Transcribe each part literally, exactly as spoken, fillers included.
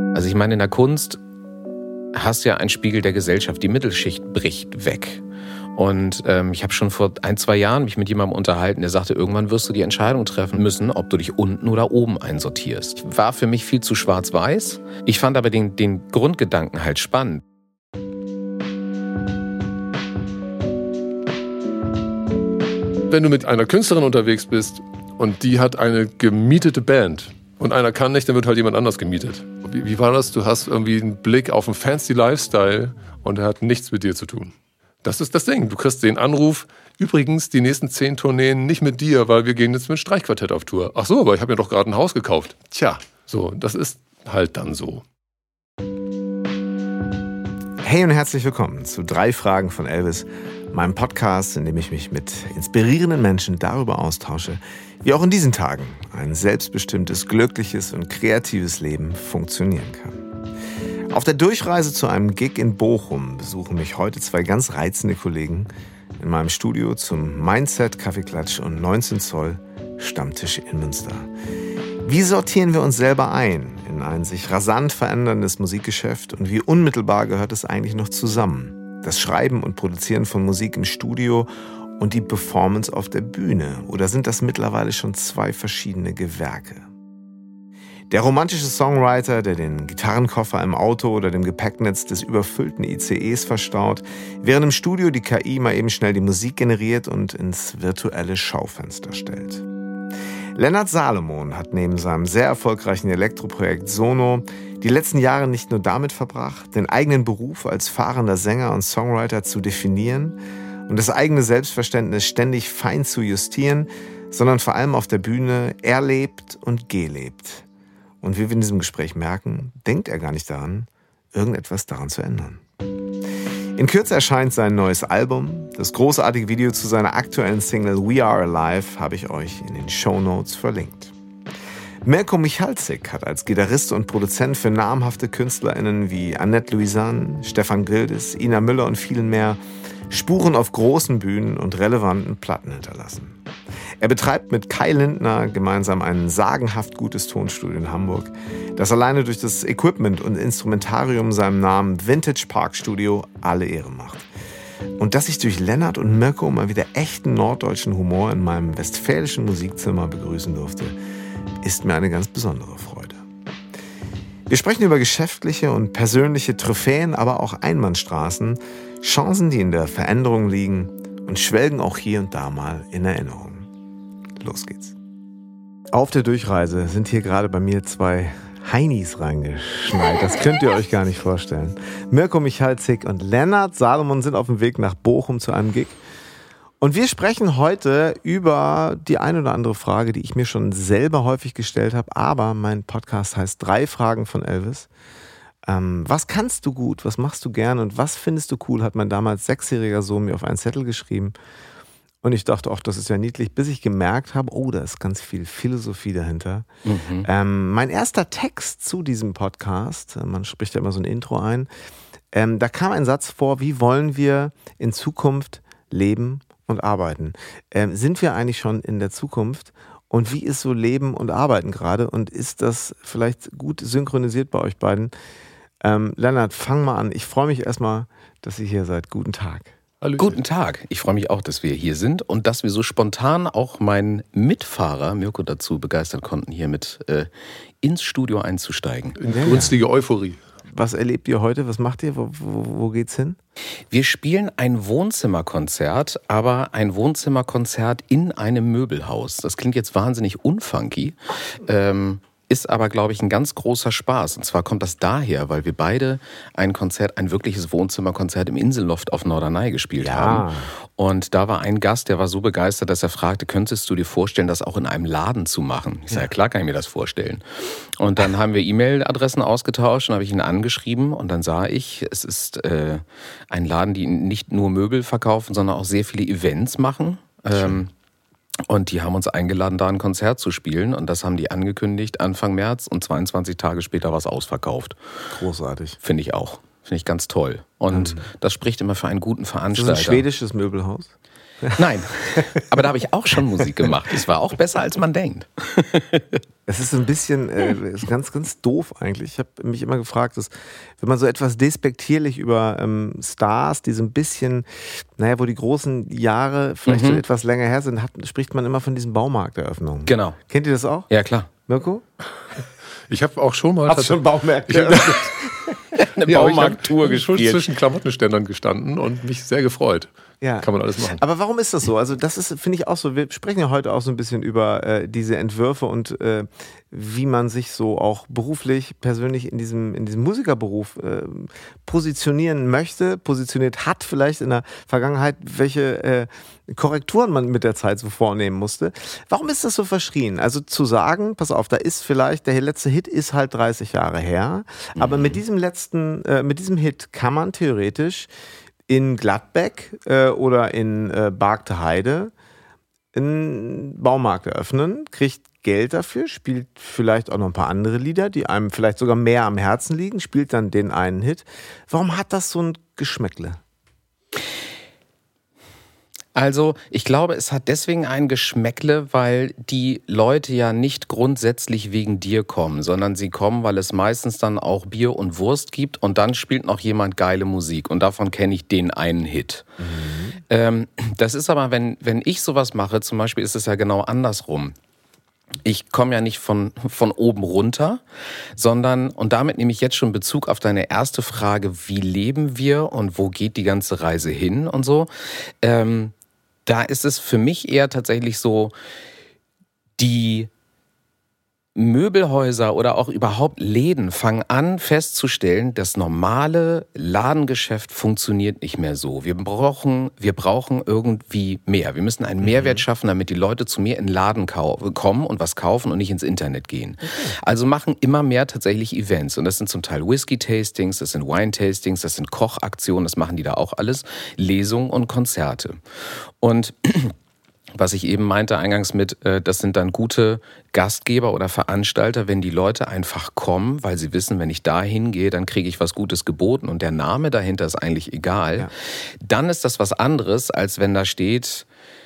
Also ich meine, in der Kunst hast du ja einen Spiegel der Gesellschaft. Die Mittelschicht bricht weg. Und ähm, ich habe schon vor ein, zwei Jahren mich mit jemandem unterhalten, der sagte, irgendwann wirst du die Entscheidung treffen müssen, ob du dich unten oder oben einsortierst. War für mich viel zu schwarz-weiß. Ich fand aber den, den Grundgedanken halt spannend. Wenn du mit einer Künstlerin unterwegs bist und die hat eine gemietete Band und einer kann nicht, dann wird halt jemand anders gemietet. Wie, wie war das? Du hast irgendwie einen Blick auf einen fancy Lifestyle und er hat nichts mit dir zu tun. Das ist das Ding. Du kriegst den Anruf, übrigens die nächsten zehn Tourneen nicht mit dir, weil wir gehen jetzt mit Streichquartett auf Tour. Ach so, aber ich habe mir doch gerade ein Haus gekauft. Tja, so, das ist halt dann so. Hey und herzlich willkommen zu drei Fragen von Elvis, meinem Podcast, in dem ich mich mit inspirierenden Menschen darüber austausche, wie auch in diesen Tagen ein selbstbestimmtes, glückliches und kreatives Leben funktionieren kann. Auf der Durchreise zu einem Gig in Bochum besuchen mich heute zwei ganz reizende Kollegen in meinem Studio zum Mindset Kaffeeklatsch und neunzehn Zoll Stammtisch in Münster. Wie sortieren wir uns selber ein in ein sich rasant veränderndes Musikgeschäft und wie unmittelbar gehört es eigentlich noch zusammen? Das Schreiben und Produzieren von Musik im Studio und die Performance auf der Bühne? Oder sind das mittlerweile schon zwei verschiedene Gewerke? Der romantische Songwriter, der den Gitarrenkoffer im Auto oder dem Gepäcknetz des überfüllten I C Es verstaut, während im Studio die K I mal eben schnell die Musik generiert und ins virtuelle Schaufenster stellt. Lennart Salomon hat neben seinem sehr erfolgreichen Elektroprojekt Sono die letzten Jahre nicht nur damit verbracht, den eigenen Beruf als fahrender Sänger und Songwriter zu definieren und das eigene Selbstverständnis ständig fein zu justieren, sondern vor allem auf der Bühne erlebt und gelebt. Und wie wir in diesem Gespräch merken, denkt er gar nicht daran, irgendetwas daran zu ändern. In Kürze erscheint sein neues Album. Das großartige Video zu seiner aktuellen Single We Are Alive habe ich euch in den Shownotes verlinkt. Mirko Michalzik hat als Gitarrist und Produzent für namhafte KünstlerInnen wie Annette Louisanne, Stefan Gildes, Ina Müller und vielen mehr Spuren auf großen Bühnen und relevanten Platten hinterlassen. Er betreibt mit Kai Lindner gemeinsam ein sagenhaft gutes Tonstudio in Hamburg, das alleine durch das Equipment und Instrumentarium seinem Namen Vintage Park Studio alle Ehre macht. Und dass ich durch Lennart und Mirko mal wieder echten norddeutschen Humor in meinem westfälischen Musikzimmer begrüßen durfte, ist mir eine ganz besondere Freude. Wir sprechen über geschäftliche und persönliche Trophäen, aber auch Einbahnstraßen, Chancen, die in der Veränderung liegen und schwelgen auch hier und da mal in Erinnerung. Los geht's. Auf der Durchreise sind hier gerade bei mir zwei Heinis reingeschneit. Das könnt ihr euch gar nicht vorstellen. Mirko Michalzik und Lennart Salomon sind auf dem Weg nach Bochum zu einem Gig. Und wir sprechen heute über die ein oder andere Frage, die ich mir schon selber häufig gestellt habe. Aber mein Podcast heißt Drei Fragen von Elvis. Ähm, was kannst du gut? Was machst du gern? Und was findest du cool? Hat mein damals sechsjähriger Sohn mir auf einen Zettel geschrieben. Und ich dachte, ach, das ist ja niedlich, bis ich gemerkt habe, oh, da ist ganz viel Philosophie dahinter. Mhm. Ähm, mein erster Text zu diesem Podcast, man spricht ja immer so ein Intro ein, ähm, da kam ein Satz vor, wie wollen wir in Zukunft leben und arbeiten? Ähm, sind wir eigentlich schon in der Zukunft? Und wie ist so Leben und Arbeiten gerade? Und ist das vielleicht gut synchronisiert bei euch beiden? Ähm, Lennart, fang mal an. Ich freue mich erstmal, dass ihr hier seid. Guten Tag. Hallöchen. Guten Tag. Ich freue mich auch, dass wir hier sind und dass wir so spontan auch meinen Mitfahrer Mirko dazu begeistern konnten, hier mit äh, ins Studio einzusteigen. In günstige Euphorie. Was erlebt ihr heute? Was macht ihr? Wo, wo, wo geht's hin? Wir spielen ein Wohnzimmerkonzert, aber ein Wohnzimmerkonzert in einem Möbelhaus. Das klingt jetzt wahnsinnig unfunky. Ähm, Ist aber, glaube ich, ein ganz großer Spaß. Und zwar kommt das daher, weil wir beide ein Konzert, ein wirkliches Wohnzimmerkonzert im Inselloft auf Norderney gespielt ja. haben. Und da war ein Gast, der war so begeistert, dass er fragte, könntest du dir vorstellen, das auch in einem Laden zu machen? Ich sage, ja, klar kann ich mir das vorstellen. Und dann haben wir E-Mail-Adressen ausgetauscht und habe ich ihn angeschrieben. Und dann sah ich, es ist äh, ein Laden, die nicht nur Möbel verkaufen, sondern auch sehr viele Events machen. Ähm, Und die haben uns eingeladen, da ein Konzert zu spielen. Und das haben die angekündigt Anfang März. Und zweiundzwanzig Tage später war es ausverkauft. Großartig. Finde ich auch. Finde ich ganz toll. Und mhm. das spricht immer für einen guten Veranstalter. Ist das ein schwedisches Möbelhaus? Nein, aber da habe ich auch schon Musik gemacht. Es war auch besser, als man denkt. Es ist so ein bisschen, äh, ist ganz, ganz doof eigentlich. Ich habe mich immer gefragt, dass, wenn man so etwas despektierlich über ähm, Stars, die so ein bisschen, naja, wo die großen Jahre vielleicht Mhm. schon etwas länger her sind, hat, spricht man immer von diesen Baumarkteröffnungen. Genau. Kennt ihr das auch? Ja, klar. Mirko? Ich habe auch schon mal... Hast du schon Baumärkte? Ich hab- Eine Ja, aber ich Baumarkttour hab schon gespielt. zwischen Klamottenständern gestanden und mich sehr gefreut. Ja. Kann man alles machen. Aber warum ist das so? Also das ist, finde ich auch so, wir sprechen ja heute auch so ein bisschen über äh, diese Entwürfe und äh, wie man sich so auch beruflich, persönlich in diesem, in diesem Musikerberuf äh, positionieren möchte, positioniert hat vielleicht in der Vergangenheit, welche äh, Korrekturen man mit der Zeit so vornehmen musste. Warum ist das so verschrien? Also zu sagen, pass auf, da ist vielleicht, der letzte Hit ist halt dreißig Jahre her, aber mit diesem letzten, äh, mit diesem Hit kann man theoretisch in Gladbeck äh, oder in äh, Bargte Heide einen Baumarkt eröffnen, kriegt Geld dafür, spielt vielleicht auch noch ein paar andere Lieder, die einem vielleicht sogar mehr am Herzen liegen, spielt dann den einen Hit. Warum hat das so ein Geschmäckle? Also, ich glaube, es hat deswegen ein Geschmäckle, weil die Leute ja nicht grundsätzlich wegen dir kommen, sondern sie kommen, weil es meistens dann auch Bier und Wurst gibt und dann spielt noch jemand geile Musik und davon kenne ich den einen Hit. Mhm. Ähm, das ist aber, wenn, wenn ich sowas mache, zum Beispiel ist es ja genau andersrum. Ich komme ja nicht von, von oben runter, sondern, und damit nehme ich jetzt schon Bezug auf deine erste Frage, wie leben wir und wo geht die ganze Reise hin und so. Ähm, da ist es für mich eher tatsächlich so, die Möbelhäuser oder auch überhaupt Läden fangen an festzustellen, das normale Ladengeschäft funktioniert nicht mehr so. Wir brauchen, wir brauchen irgendwie mehr. Wir müssen einen Mehrwert schaffen, damit die Leute zu mir in den Laden kommen und was kaufen und nicht ins Internet gehen. Okay. Also machen immer mehr tatsächlich Events. Und das sind zum Teil Whisky-Tastings, das sind Wine-Tastings, das sind Kochaktionen, das machen die da auch alles, Lesungen und Konzerte. Und was ich eben meinte eingangs mit, das sind dann gute Gastgeber oder Veranstalter, wenn die Leute einfach kommen, weil sie wissen, wenn ich da hingehe, dann kriege ich was Gutes geboten und der Name dahinter ist eigentlich egal. Ja. Dann ist das was anderes, als wenn da steht,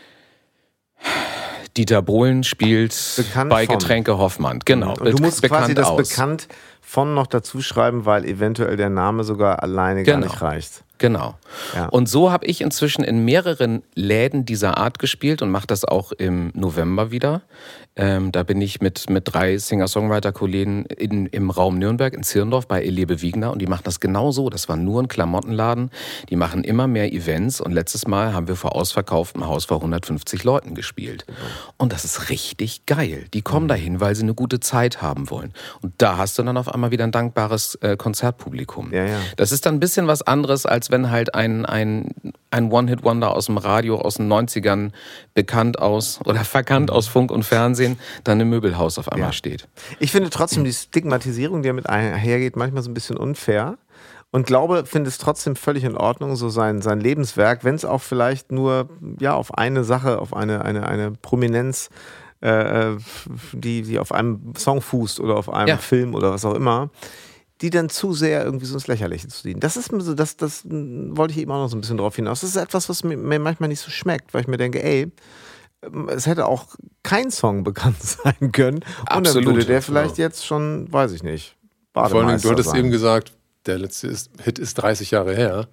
Dieter Bohlen spielt bekannt bei von. Getränke Hoffmann. Genau. Und du musst quasi das aus. bekannt von noch dazu schreiben, weil eventuell der Name sogar alleine genau. gar nicht reicht. Genau. Ja. Und so habe ich inzwischen in mehreren Läden dieser Art gespielt und mache das auch im November wieder. Ähm, da bin ich mit, mit drei Singer-Songwriter-Kollegen in, im Raum Nürnberg, in Zirndorf bei Elebe Wiegner und die machen das genau so. Das war nur ein Klamottenladen. Die machen immer mehr Events und letztes Mal haben wir vor ausverkauftem Haus vor hundertfünfzig Leuten gespielt. Mhm. Und das ist richtig geil. Die kommen mhm. dahin, weil sie eine gute Zeit haben wollen. Und da hast du dann auf einmal wieder ein dankbares äh, Konzertpublikum. Ja, ja. Das ist dann ein bisschen was anderes, als wenn halt ein, ein, ein One-Hit-Wonder aus dem Radio aus den neunzigern bekannt aus oder verkannt aus Funk und Fernsehen dann im Möbelhaus auf einmal ja. steht. Ich finde trotzdem die Stigmatisierung, die damit einhergeht, manchmal so ein bisschen unfair und glaube, finde es trotzdem völlig in Ordnung, so sein, sein Lebenswerk, wenn es auch vielleicht nur ja, auf eine Sache, auf eine, eine, eine Prominenz, äh, die, die auf einem Song fußt oder auf einem ja. Film oder was auch immer, die dann zu sehr irgendwie so ins Lächerliche zu ziehen. Das ist so, das, das wollte ich eben auch noch so ein bisschen drauf hinaus. Das ist etwas, was mir, mir manchmal nicht so schmeckt, weil ich mir denke, ey, es hätte auch kein Song bekannt sein können. Und Absolut. dann würde der vielleicht ja. jetzt schon, weiß ich nicht, Bademeister Vor allem, du hattest sein. eben gesagt, der letzte ist, Hit ist dreißig Jahre her.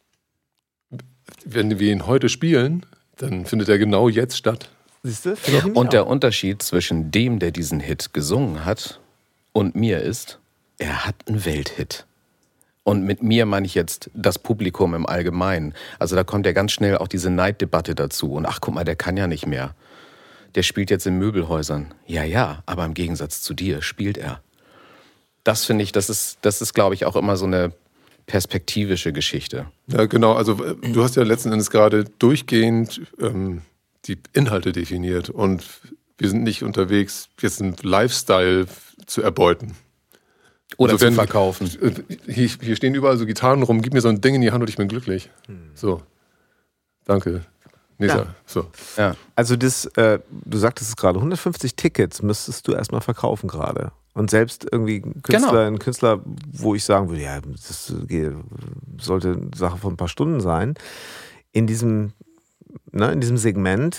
Wenn wir ihn heute spielen, dann findet er genau jetzt statt. Siehst du? Und der Unterschied zwischen dem, der diesen Hit gesungen hat, und mir ist, er hat einen Welthit. Und mit mir meine ich jetzt das Publikum im Allgemeinen. Also da kommt ja ganz schnell auch diese Neiddebatte dazu. Und ach, guck mal, der kann ja nicht mehr. Der spielt jetzt in Möbelhäusern. Ja, ja, aber im Gegensatz zu dir spielt er. Das finde ich, das ist, das ist, glaube ich, auch immer so eine perspektivische Geschichte. Ja, genau. Also du hast ja letzten Endes gerade durchgehend ähm, die Inhalte definiert. Und wir sind nicht unterwegs, jetzt einen Lifestyle zu erbeuten. Oder also zu verkaufen. Hier, hier stehen überall so Gitarren rum, gib mir so ein Ding in die Hand und ich bin glücklich. So, danke. Nächster. Ja. So. Ja. Also das, äh, du sagtest es gerade, hundertfünfzig Tickets müsstest du erstmal verkaufen gerade. Und selbst irgendwie Künstler, genau. ein Künstler, wo ich sagen würde, ja, das sollte eine Sache von ein paar Stunden sein, in diesem ne, in diesem Segment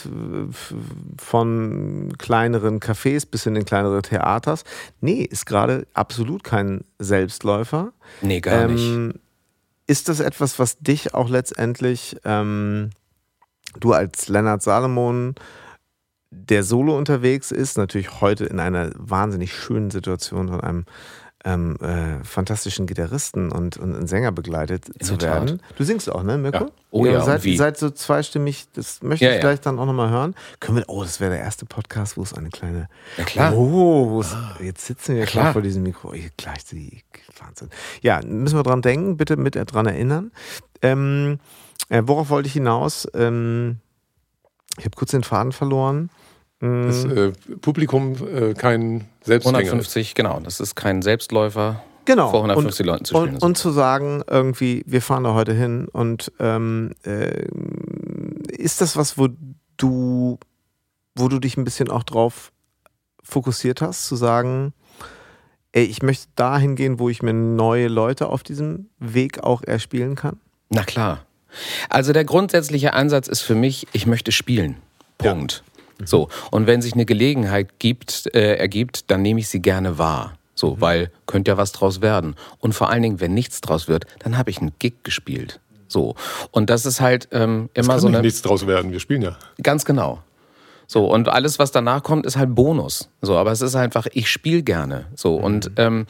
von kleineren Cafés bis in den kleineren Theaters. Nee, ist gerade absolut kein Selbstläufer. Nee, gar ähm, nicht. Ist das etwas, was dich auch letztendlich, ähm, du als Lennart Salomon, der solo unterwegs ist, natürlich heute in einer wahnsinnig schönen Situation von einem ähm, äh, fantastischen Gitarristen und, und einen Sänger begleitet In zu der Tat. werden. Du singst auch, ne, Mirko? Ja. Oh ja, Ihr und seid, wie? ihr seid so zweistimmig, das möchte Ja, ich ja. gleich dann auch nochmal hören. Können wir, oh, das wäre der erste Podcast, wo es eine kleine, Ja, klar. oh, wo es, jetzt sitzen wir Ja, klar klar. vor diesem Mikro, oh, gleich die, Wahnsinn. Ja, müssen wir dran denken, bitte mit dran erinnern. Ähm, äh, worauf wollte ich hinaus? Ähm, ich habe kurz den Faden verloren. Mm, Das äh, Publikum äh, kein Selbstgänger ist. hundertfünfzig, genau. Das ist kein Selbstläufer, Genau. vor hundertfünfzig und, Leuten zu spielen. Und, und zu sagen, irgendwie, wir fahren da heute hin und ähm, äh, ist das was, wo du, wo du dich ein bisschen auch drauf fokussiert hast, zu sagen, ey, ich möchte dahin gehen, wo ich mir neue Leute auf diesem Weg auch erspielen kann? Na klar. Also der grundsätzliche Ansatz ist für mich, ich möchte spielen. Punkt. Ja. So. Und wenn sich eine Gelegenheit gibt, äh, ergibt, dann nehme ich sie gerne wahr. So, mhm. weil könnte ja was draus werden. Und vor allen Dingen, wenn nichts draus wird, dann habe ich einen Gig gespielt. So. Und das ist halt ähm, immer es kann so nicht eine. nichts draus werden, wir spielen ja. Ganz genau. So, und alles, was danach kommt, ist halt Bonus. So, aber es ist einfach, ich spiele gerne. So, mhm. und ähm,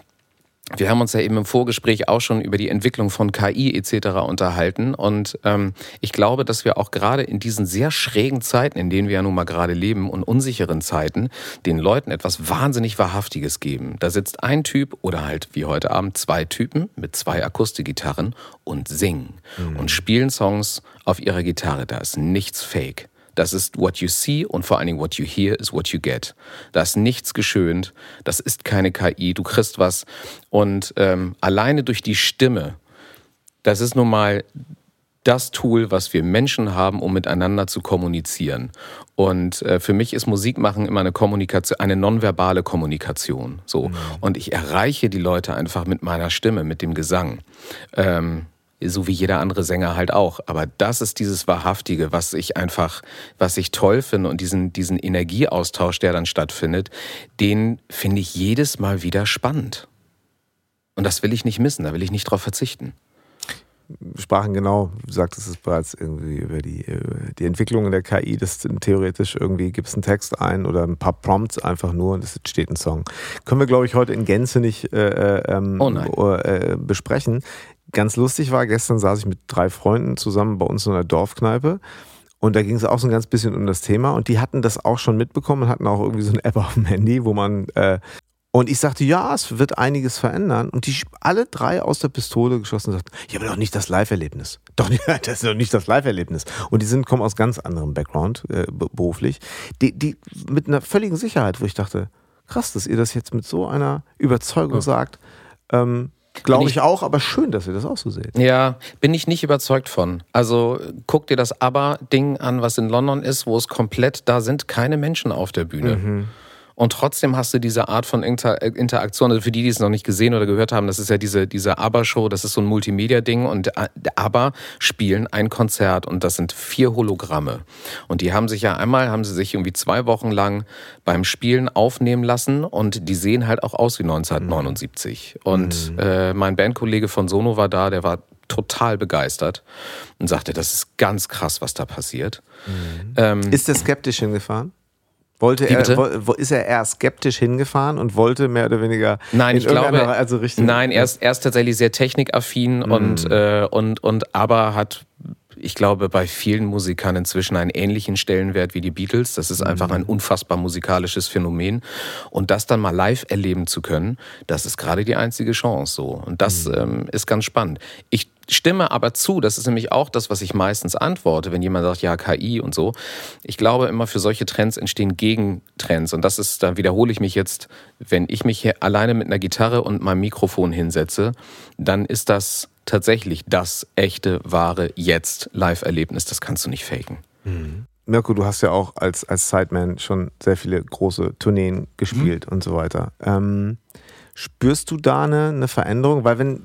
wir haben uns ja eben im Vorgespräch auch schon über die Entwicklung von K I et cetera unterhalten. Und ähm, ich glaube, dass wir auch gerade in diesen sehr schrägen Zeiten, in denen wir ja nun mal gerade leben und unsicheren Zeiten, den Leuten etwas wahnsinnig Wahrhaftiges geben. Da sitzt ein Typ oder halt wie heute Abend zwei Typen mit zwei Akustikgitarren und singen mhm. und spielen Songs auf ihrer Gitarre. Da ist nichts fake. Das ist what you see und vor allen Dingen what you hear is what you get. Da ist nichts geschönt, das ist keine K I, du kriegst was. Und ähm, alleine durch die Stimme, das ist nun mal das Tool, was wir Menschen haben, um miteinander zu kommunizieren. Und äh, für mich ist Musikmachen immer eine Kommunikation, eine nonverbale Kommunikation. So. Mhm. Und ich erreiche die Leute einfach mit meiner Stimme, mit dem Gesang. Ähm, So wie jeder andere Sänger halt auch. Aber das ist dieses Wahrhaftige, was ich einfach, was ich toll finde und diesen, diesen Energieaustausch, der dann stattfindet, den finde ich jedes Mal wieder spannend. Und das will ich nicht missen, da will ich nicht drauf verzichten. Wir sprachen genau, du sagtest es bereits irgendwie über die, über die Entwicklung in der K I, das theoretisch irgendwie gibst einen Text ein oder ein paar Prompts einfach nur und es entsteht ein Song. Können wir, glaube ich, heute in Gänze nicht äh, ähm, oh nein. äh, besprechen. Ganz lustig war, gestern saß ich mit drei Freunden zusammen bei uns in einer Dorfkneipe und da ging es auch so ein ganz bisschen um das Thema und die hatten das auch schon mitbekommen und hatten auch irgendwie so eine App auf dem Handy, wo man äh, und ich sagte, ja, es wird einiges verändern und die alle drei aus der Pistole geschossen und sagten, ja, aber doch nicht das Live-Erlebnis. Doch nicht, das ist doch nicht das Live-Erlebnis. Und die sind, kommen aus ganz anderem Background, äh, beruflich, die, die mit einer völligen Sicherheit, wo ich dachte, krass, dass ihr das jetzt mit so einer Überzeugung ja. sagt, ähm, glaube ich, ich auch, aber schön, dass ihr das auch so seht. Ja, bin ich nicht überzeugt von. Also guck dir das ABBA-Ding an, was in London ist, wo es komplett, da sind keine Menschen auf der Bühne. Mhm. Und trotzdem hast du diese Art von Inter- Interaktion, also für die, die es noch nicht gesehen oder gehört haben, das ist ja diese, diese ABBA-Show, das ist so ein Multimedia-Ding und ABBA spielen ein Konzert und das sind vier Hologramme. Und die haben sich ja einmal, haben sie sich irgendwie zwei Wochen lang beim Spielen aufnehmen lassen und die sehen halt auch aus wie neunzehnhundertneunundsiebzig. Mhm. Und äh, mein Bandkollege von Sono war da, der war total begeistert und sagte, das ist ganz krass, was da passiert. Mhm. Ähm, ist der skeptisch hingefahren? Wollte er, wo, ist er eher skeptisch hingefahren und wollte mehr oder weniger nein, ich glaube, also Richtung, nein, er ist, er ist tatsächlich sehr technikaffin mm. und, äh, und, und aber hat, ich glaube, bei vielen Musikern inzwischen einen ähnlichen Stellenwert wie die Beatles. Das ist einfach ein unfassbar musikalisches Phänomen. Und das dann mal live erleben zu können, das ist gerade die einzige Chance so. Und das mm. ähm, ist ganz spannend. Ich stimme aber zu, das ist nämlich auch das, was ich meistens antworte, wenn jemand sagt, ja, K I und so. Ich glaube immer, für solche Trends entstehen Gegentrends. Und das ist, da wiederhole ich mich jetzt, wenn ich mich hier alleine mit einer Gitarre und meinem Mikrofon hinsetze, dann ist das tatsächlich das echte, wahre, jetzt Live-Erlebnis. Das kannst du nicht faken. Mhm. Mirko, du hast ja auch als, als Sideman schon sehr viele große Tourneen gespielt mhm. und so weiter. Ähm, spürst du da eine, eine Veränderung? Weil wenn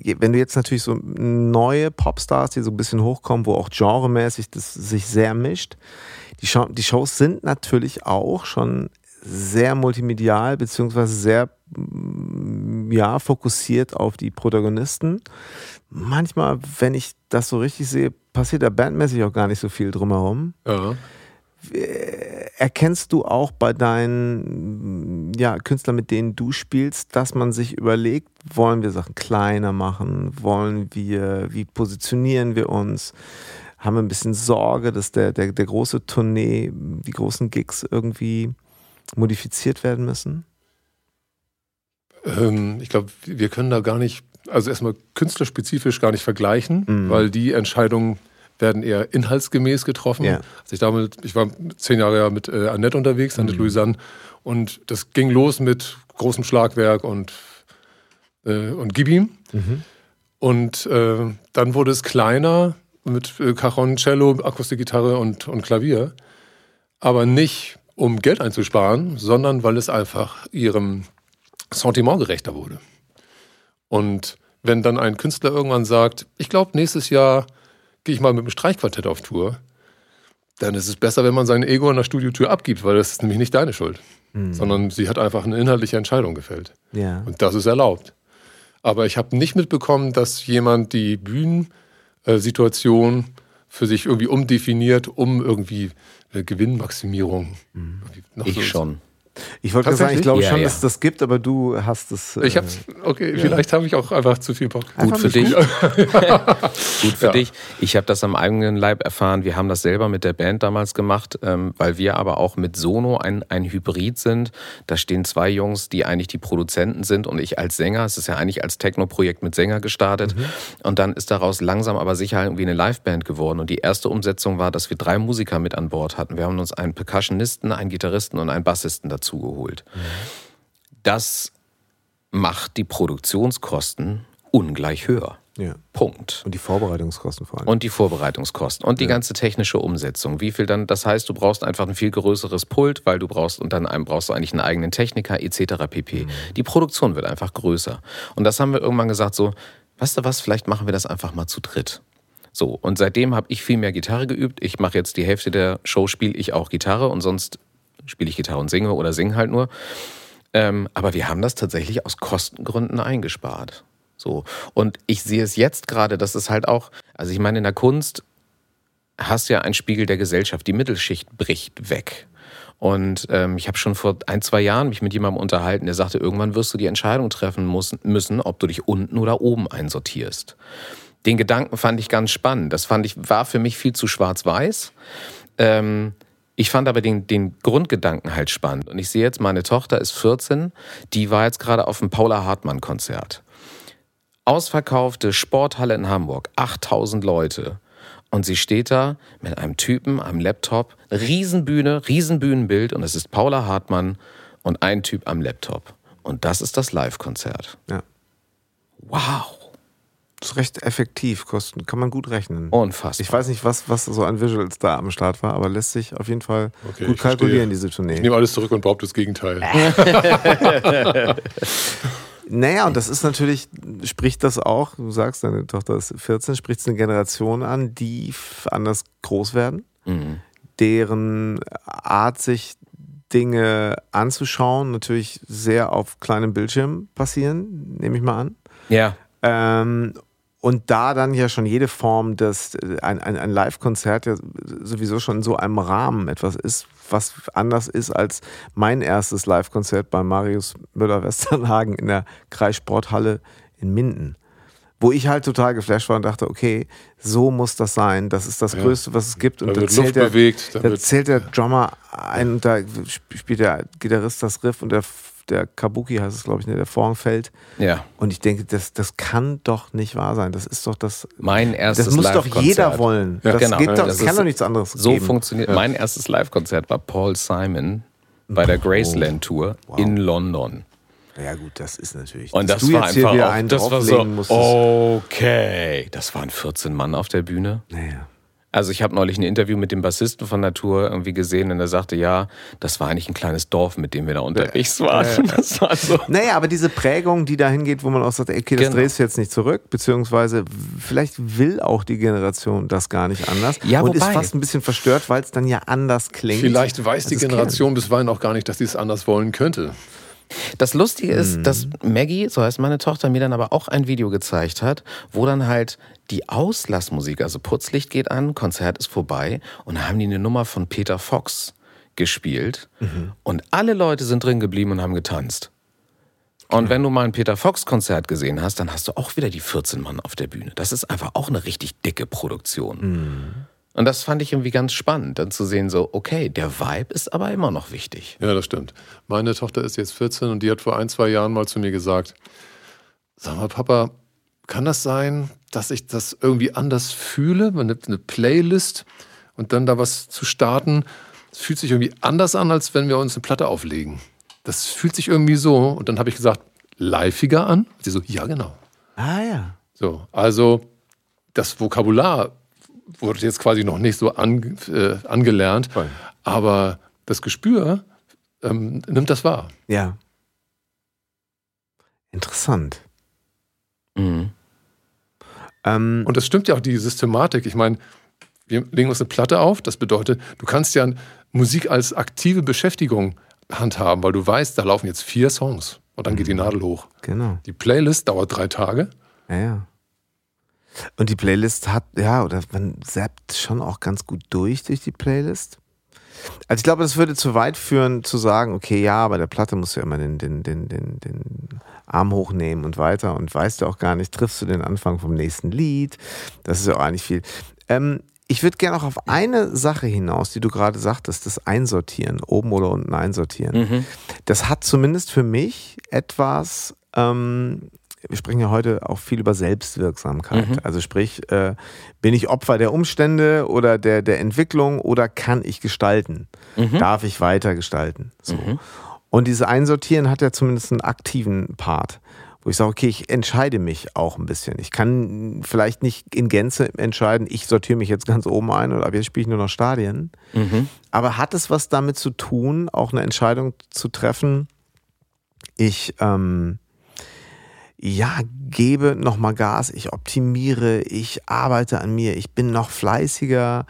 wenn du jetzt natürlich so neue Popstars, die so ein bisschen hochkommen, wo auch genremäßig das sich sehr mischt, die, Show, die Shows sind natürlich auch schon sehr multimedial beziehungsweise sehr ja, fokussiert auf die Protagonisten. Manchmal, wenn ich das so richtig sehe, passiert da bandmäßig auch gar nicht so viel drumherum. Ja. Erkennst du auch bei deinen ja, Künstlern, mit denen du spielst, dass man sich überlegt, wollen wir Sachen kleiner machen, wollen wir, wie positionieren wir uns, haben wir ein bisschen Sorge, dass der, der, der große Tournee, die großen Gigs irgendwie modifiziert werden müssen? Ähm, ich glaube, wir können da gar nicht, also erstmal künstlerspezifisch gar nicht vergleichen, mhm. weil die Entscheidungen werden eher inhaltsgemäß getroffen. Ja. Also ich, damit, ich war zehn Jahre ja mit äh, Annette unterwegs, Annette mhm. Louisanne, und das ging los mit großem Schlagwerk und, äh, und Gib ihm. Mhm. Und äh, dann wurde es kleiner mit äh, Cajon, Cello, Akustikgitarre und, und Klavier. Aber nicht, um Geld einzusparen, sondern weil es einfach ihrem Sentiment gerechter wurde. Und wenn dann ein Künstler irgendwann sagt, ich glaube, nächstes Jahr gehe ich mal mit dem Streichquartett auf Tour, dann ist es besser, wenn man sein Ego an der Studiotür abgibt, weil das ist nämlich nicht deine Schuld. Mhm. Sondern sie hat einfach eine inhaltliche Entscheidung gefällt. Ja. Und das ist erlaubt. Aber ich habe nicht mitbekommen, dass jemand die Bühnensituation für sich irgendwie umdefiniert, um irgendwie eine Gewinnmaximierung. Mhm. Ich so schon. Ich wollte sagen, ich glaube ja, schon, ja. dass es das gibt, aber du hast es. Äh, ich hab's, okay, ja. Vielleicht habe ich auch einfach zu viel Bock. Gut für dich. Gut für ja. dich. Ich habe das am eigenen Leib erfahren. Wir haben das selber mit der Band damals gemacht, ähm, weil wir aber auch mit Sono ein, ein Hybrid sind. Da stehen zwei Jungs, die eigentlich die Produzenten sind, und ich als Sänger. Es ist ja eigentlich als Techno-Projekt mit Sänger gestartet. Mhm. Und dann ist daraus langsam aber sicher irgendwie eine Liveband geworden. Und die erste Umsetzung war, dass wir drei Musiker mit an Bord hatten. Wir haben uns einen Percussionisten, einen Gitarristen und einen Bassisten dazu geholt. Das macht die Produktionskosten ungleich höher. Ja. Punkt. Und die Vorbereitungskosten vor allem. Und die Vorbereitungskosten. Und die ja. ganze technische Umsetzung. Wie viel dann, das heißt, du brauchst einfach ein viel größeres Pult, weil du brauchst, und dann brauchst du eigentlich einen eigenen Techniker, et cetera pp. Mhm. Die Produktion wird einfach größer. Und das haben wir irgendwann gesagt, so, weißt du was, vielleicht machen wir das einfach mal zu dritt. So, und seitdem habe ich viel mehr Gitarre geübt. Ich mache jetzt die Hälfte der Show, spiele ich auch Gitarre, und sonst spiele ich Gitarre und singe oder singe halt nur. Ähm, aber wir haben das tatsächlich aus Kostengründen eingespart. So. Und ich sehe es jetzt gerade, dass es halt auch, also ich meine, in der Kunst hast du ja einen Spiegel der Gesellschaft. Die Mittelschicht bricht weg. Und ähm, ich habe schon vor ein, zwei Jahren mich mit jemandem unterhalten, der sagte, irgendwann wirst du die Entscheidung treffen muss, müssen, ob du dich unten oder oben einsortierst. Den Gedanken fand ich ganz spannend. Das fand ich, war für mich viel zu schwarz-weiß. Ähm, Ich fand aber den, den Grundgedanken halt spannend. Und ich sehe jetzt, meine Tochter ist vierzehn, die war jetzt gerade auf dem Paula Hartmann-Konzert. Ausverkaufte Sporthalle in Hamburg, achttausend Leute. Und sie steht da mit einem Typen am Laptop, Riesenbühne, Riesenbühnenbild, und es ist Paula Hartmann und ein Typ am Laptop. Und das ist das Live-Konzert. Ja. Wow. Das ist recht effektiv, kosten, kann man gut rechnen. Unfassbar. Ich weiß nicht, was, was so an Visuals da am Start war, aber lässt sich auf jeden Fall okay, gut kalkulieren, diese Tournee. Ich nehme alles zurück und behaupte das Gegenteil. Naja, und das ist natürlich, spricht das auch, du sagst, deine Tochter ist vierzehn, spricht es eine Generation an, die anders groß werden, mhm. deren Art, sich Dinge anzuschauen, natürlich sehr auf kleinem Bildschirm passieren, nehme ich mal an. Ja. Ähm, Und da dann ja schon jede Form des, ein, ein, ein Live-Konzert ja sowieso schon in so einem Rahmen etwas ist, was anders ist als mein erstes Live-Konzert bei Marius Müller-Westernhagen in der Kreissporthalle in Minden. Wo ich halt total geflasht war und dachte, okay, so muss das sein. Das ist das ja. Größte, was es gibt. Und da, da, zählt, der, bewegt, da zählt der Drummer ein und da spielt der Gitarrist das Riff und der der Kabuki heißt es, glaube ich, ne, der Vorhang fällt. Ja. Und ich denke, das, das kann doch nicht wahr sein. Das ist doch das. Mein erstes Das muss Live-Konzert. doch jeder wollen. Ja, das genau. geht doch, das das kann ist, doch nichts anderes so geben. So funktioniert. Ja. Mein erstes Live-Konzert war Paul Simon bei der Graceland Tour wow. in London. Ja gut, das ist natürlich. Und das war einfach auch, das war so, okay, das waren vierzehn Mann auf der Bühne. Naja. Also ich habe neulich ein Interview mit dem Bassisten von Natur irgendwie gesehen und er sagte, ja, das war eigentlich ein kleines Dorf, mit dem wir da unterwegs waren. Ja, ja. Das war so. Naja, aber diese Prägung, die dahin geht, wo man auch sagt, okay, das Genau. drehst du jetzt nicht zurück, beziehungsweise vielleicht will auch die Generation das gar nicht anders Ja, und wobei, ist fast ein bisschen verstört, weil es dann ja anders klingt. Vielleicht weiß die als es Generation bisweilen auch gar nicht, dass sie es anders wollen könnte. das Lustige ist, dass Maggie, so heißt meine Tochter, mir dann aber auch ein Video gezeigt hat, wo dann halt die Auslassmusik, also Putzlicht geht an, Konzert ist vorbei und dann haben die eine Nummer von Peter Fox gespielt Mhm. und alle Leute sind drin geblieben und haben getanzt. Und wenn du mal ein Peter Fox-Konzert gesehen hast, dann hast du auch wieder die vierzehn Mann auf der Bühne. Das ist einfach auch eine richtig dicke Produktion. Mhm. Und das fand ich irgendwie ganz spannend, dann zu sehen, so, okay, der Vibe ist aber immer noch wichtig. Ja, das stimmt. Meine Tochter ist jetzt vierzehn und die hat vor ein, zwei Jahren mal zu mir gesagt, sag mal, Papa, kann das sein, dass ich das irgendwie anders fühle? Man nimmt eine Playlist und dann da was zu starten, es fühlt sich irgendwie anders an, als wenn wir uns eine Platte auflegen. Das fühlt sich irgendwie so. Und dann habe ich gesagt, liveiger an? Und sie so, ja, genau. Ah ja. So, also das Vokabular wurde jetzt quasi noch nicht so an, äh, angelernt, Voll. aber das Gespür ähm, nimmt das wahr. Ja. Interessant. Mhm. Ähm, Und das stimmt ja auch, die Systematik. Ich meine, wir legen uns eine Platte auf, das bedeutet, du kannst ja Musik als aktive Beschäftigung handhaben, weil du weißt, da laufen jetzt vier Songs und dann geht die Nadel hoch. genau. Die Playlist dauert drei Tage. Ja, ja. Und die Playlist hat, ja, oder man zappt schon auch ganz gut durch, durch die Playlist. Also ich glaube, das würde zu weit führen, zu sagen, okay, ja, bei der Platte musst du ja immer den, den, den, den, den Arm hochnehmen und weiter und weißt du auch gar nicht, triffst du den Anfang vom nächsten Lied. Das ist ja auch eigentlich viel. Ähm, ich würde gerne auch auf eine Sache hinaus, die du gerade sagtest, das Einsortieren, oben oder unten einsortieren. Mhm. Das hat zumindest für mich etwas, ähm, wir sprechen ja heute auch viel über Selbstwirksamkeit. Mhm. Also sprich, äh, bin ich Opfer der Umstände oder der, der Entwicklung oder kann ich gestalten? Mhm. Darf ich weiter gestalten? So. Mhm. Und dieses Einsortieren hat ja zumindest einen aktiven Part, wo ich sage, okay, ich entscheide mich auch ein bisschen. Ich kann vielleicht nicht in Gänze entscheiden, ich sortiere mich jetzt ganz oben ein oder ab jetzt spiele ich nur noch Stadien. Mhm. Aber hat es was damit zu tun, auch eine Entscheidung zu treffen, ich ähm, ja, gebe nochmal Gas, ich optimiere, ich arbeite an mir, ich bin noch fleißiger.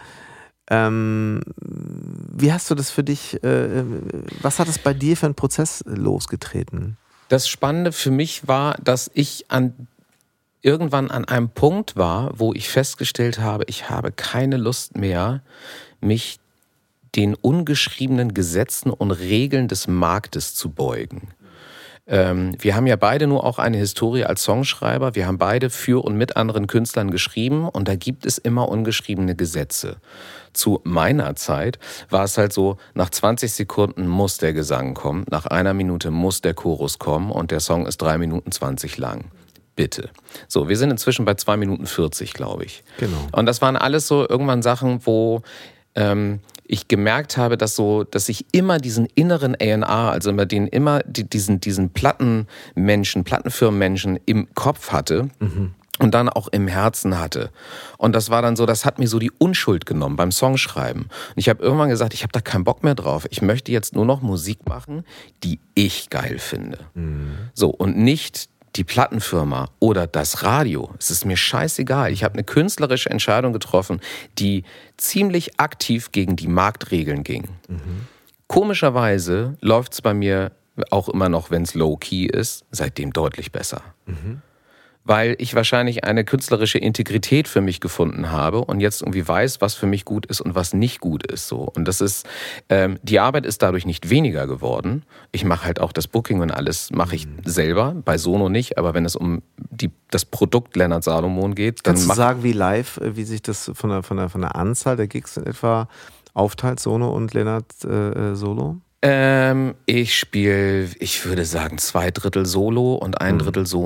Ähm, wie hast du das für dich, äh, was hat es bei dir für einen Prozess losgetreten? Das Spannende für mich war, dass ich an irgendwann an einem Punkt war, wo ich festgestellt habe, ich habe keine Lust mehr, mich den ungeschriebenen Gesetzen und Regeln des Marktes zu beugen. Ähm, wir haben ja beide nur auch eine Historie als Songschreiber. Wir haben beide für und mit anderen Künstlern geschrieben und da gibt es immer ungeschriebene Gesetze. Zu meiner Zeit war es halt so, nach zwanzig Sekunden muss der Gesang kommen, nach einer Minute muss der Chorus kommen und der Song ist drei Minuten zwanzig lang. Bitte. So, wir sind inzwischen bei zwei Minuten vierzig, glaube ich. Genau. Und das waren alles so irgendwann Sachen, wo ähm, ich gemerkt habe, dass so, dass ich immer diesen inneren A und R, also immer den immer die, diesen diesen Plattenmenschen, Plattenfirmenmenschen im Kopf hatte. Mhm. Und dann auch im Herzen hatte. Und das war dann so, das hat mir so die Unschuld genommen beim Songschreiben. Und ich habe irgendwann gesagt, ich habe da keinen Bock mehr drauf. Ich möchte jetzt nur noch Musik machen, die ich geil finde. Mhm. So, und nicht die Plattenfirma oder das Radio. Es ist mir scheißegal. Ich habe eine künstlerische Entscheidung getroffen, die ziemlich aktiv gegen die Marktregeln ging. Mhm. Komischerweise läuft es bei mir auch immer noch, wenn es low-key ist, seitdem deutlich besser. Mhm. Weil ich wahrscheinlich eine künstlerische Integrität für mich gefunden habe und jetzt irgendwie weiß, was für mich gut ist und was nicht gut ist. So. Und das ist, ähm, die Arbeit ist dadurch nicht weniger geworden. Ich mache halt auch das Booking und alles mache ich selber, bei Sono nicht, aber wenn es um die, das Produkt Lennart Salomon geht, dann Kannst du mach sagen, wie live, wie sich das von der, von der, von der Anzahl der Gigs in etwa aufteilt, Sono und Lennart äh, Solo? Ähm, ich spiele, ich würde sagen, zwei Drittel Solo und ein Drittel Sono.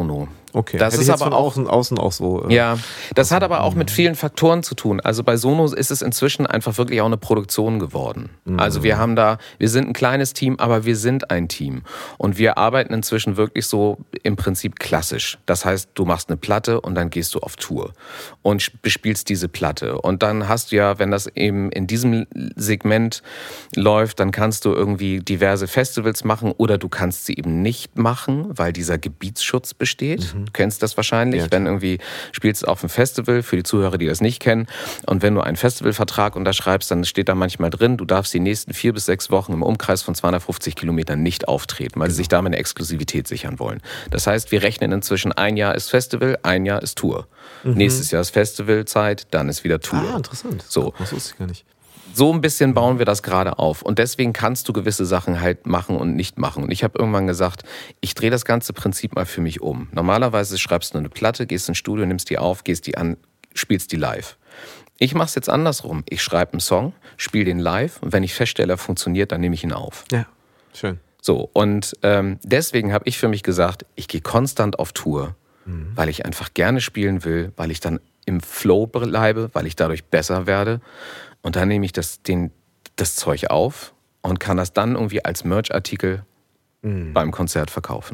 Okay, das hätte ist ich jetzt aber von auch außen, außen auch so. Äh, Ja, das hat aber auch mit vielen Faktoren zu tun. Also bei Sono ist es inzwischen einfach wirklich auch eine Produktion geworden. Mhm. Also wir haben da, wir sind ein kleines Team, aber wir sind ein Team. Und wir arbeiten inzwischen wirklich so im Prinzip klassisch. Das heißt, du machst eine Platte und dann gehst du auf Tour und bespielst diese Platte. Und dann hast du ja, wenn das eben in diesem Segment läuft, dann kannst du irgendwie diverse Festivals machen oder du kannst sie eben nicht machen, weil dieser Gebietsschutz besteht. Mhm. Du kennst das wahrscheinlich, ja, wenn irgendwie spielst auf einem Festival, für die Zuhörer, die das nicht kennen, und wenn du einen Festivalvertrag unterschreibst, dann steht da manchmal drin, du darfst die nächsten vier bis sechs Wochen im Umkreis von zweihundertfünfzig Kilometern nicht auftreten, weil genau. sie sich damit eine Exklusivität sichern wollen. Das heißt, wir rechnen inzwischen, ein Jahr ist Festival, ein Jahr ist Tour. Mhm. Nächstes Jahr ist Festivalzeit, dann ist wieder Tour. Ah, interessant. So. Das wusste ich gar nicht. So ein bisschen bauen wir das gerade auf. Und deswegen kannst du gewisse Sachen halt machen und nicht machen. Und ich habe irgendwann gesagt, ich drehe das ganze Prinzip mal für mich um. Normalerweise schreibst du eine Platte, gehst ins Studio, nimmst die auf, gehst die an, spielst die live. Ich mache es jetzt andersrum. Ich schreibe einen Song, spiele den live und wenn ich feststelle, er funktioniert, dann nehme ich ihn auf. Ja, schön. So, und ähm, deswegen habe ich für mich gesagt, ich gehe konstant auf Tour, mhm. weil ich einfach gerne spielen will, weil ich dann im Flow bleibe, weil ich dadurch besser werde. Und dann nehme ich das, den, das Zeug auf und kann das dann irgendwie als Merch-Artikel mhm. beim Konzert verkaufen.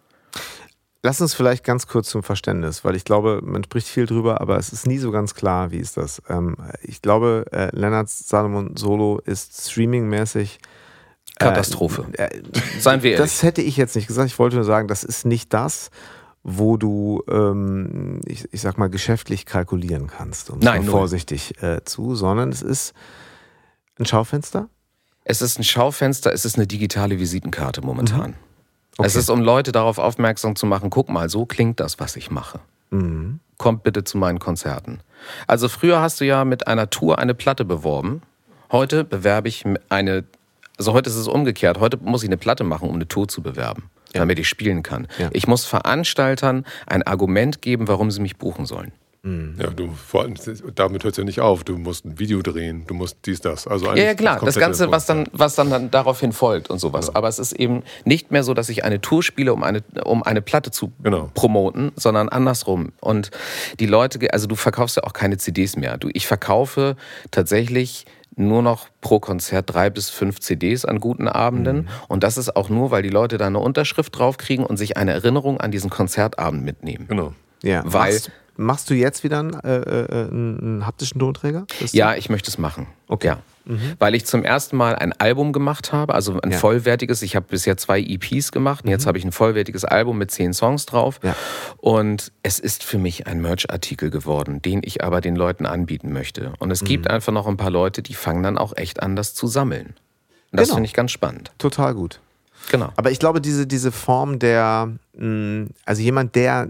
Lass uns vielleicht ganz kurz zum Verständnis, weil ich glaube, man spricht viel drüber, aber es ist nie so ganz klar, wie ist das. Ähm, ich glaube, äh, Lennart Salomon Solo ist streamingmäßig Katastrophe. Äh, äh, Seien wir ehrlich. Das hätte ich jetzt nicht gesagt. Ich wollte nur sagen, das ist nicht das, wo du, ähm, ich, ich sag mal, geschäftlich kalkulieren kannst, um Nein, mal vorsichtig äh, zu, sondern es ist ein Schaufenster? Es ist ein Schaufenster, es ist eine digitale Visitenkarte momentan. Mhm. Okay. Es ist, um Leute darauf aufmerksam zu machen, guck mal, so klingt das, was ich mache. Mhm. Kommt bitte zu meinen Konzerten. Also früher hast du ja mit einer Tour eine Platte beworben. Heute bewerbe ich eine, also heute ist es umgekehrt, heute muss ich eine Platte machen, um eine Tour zu bewerben. Ja. Damit ich spielen kann. Ja. Ich muss Veranstaltern ein Argument geben, warum sie mich buchen sollen. Ja, du, vor allem, damit hört es ja nicht auf. Du musst ein Video drehen, du musst dies, das. Also ja, ja, klar, das, das Ganze, was dann, was dann, dann daraufhin folgt und sowas. Ja. Aber es ist eben nicht mehr so, dass ich eine Tour spiele, um eine, um eine Platte zu genau. promoten, sondern andersrum. Und die Leute, also du verkaufst ja auch keine C Ds mehr. Du, ich verkaufe tatsächlich nur noch pro Konzert drei bis fünf C Ds an guten Abenden. Mhm. Und das ist auch nur, weil die Leute da eine Unterschrift draufkriegen und sich eine Erinnerung an diesen Konzertabend mitnehmen. Genau. Ja, weil machst, machst du jetzt wieder einen, äh, äh, einen haptischen Tonträger? Ja, ich möchte es machen. Okay. Ja. Mhm. Weil ich zum ersten Mal ein Album gemacht habe, also ein ja. vollwertiges. Ich habe bisher zwei E Ps gemacht und mhm. jetzt habe ich ein vollwertiges Album mit zehn Songs drauf. Ja. Und es ist für mich ein Merch-Artikel geworden, den ich aber den Leuten anbieten möchte. Und es mhm. gibt einfach noch ein paar Leute, die fangen dann auch echt an, das zu sammeln. Und das genau. finde ich ganz spannend. Total gut. Genau. Aber ich glaube, diese, diese Form der, also jemand, der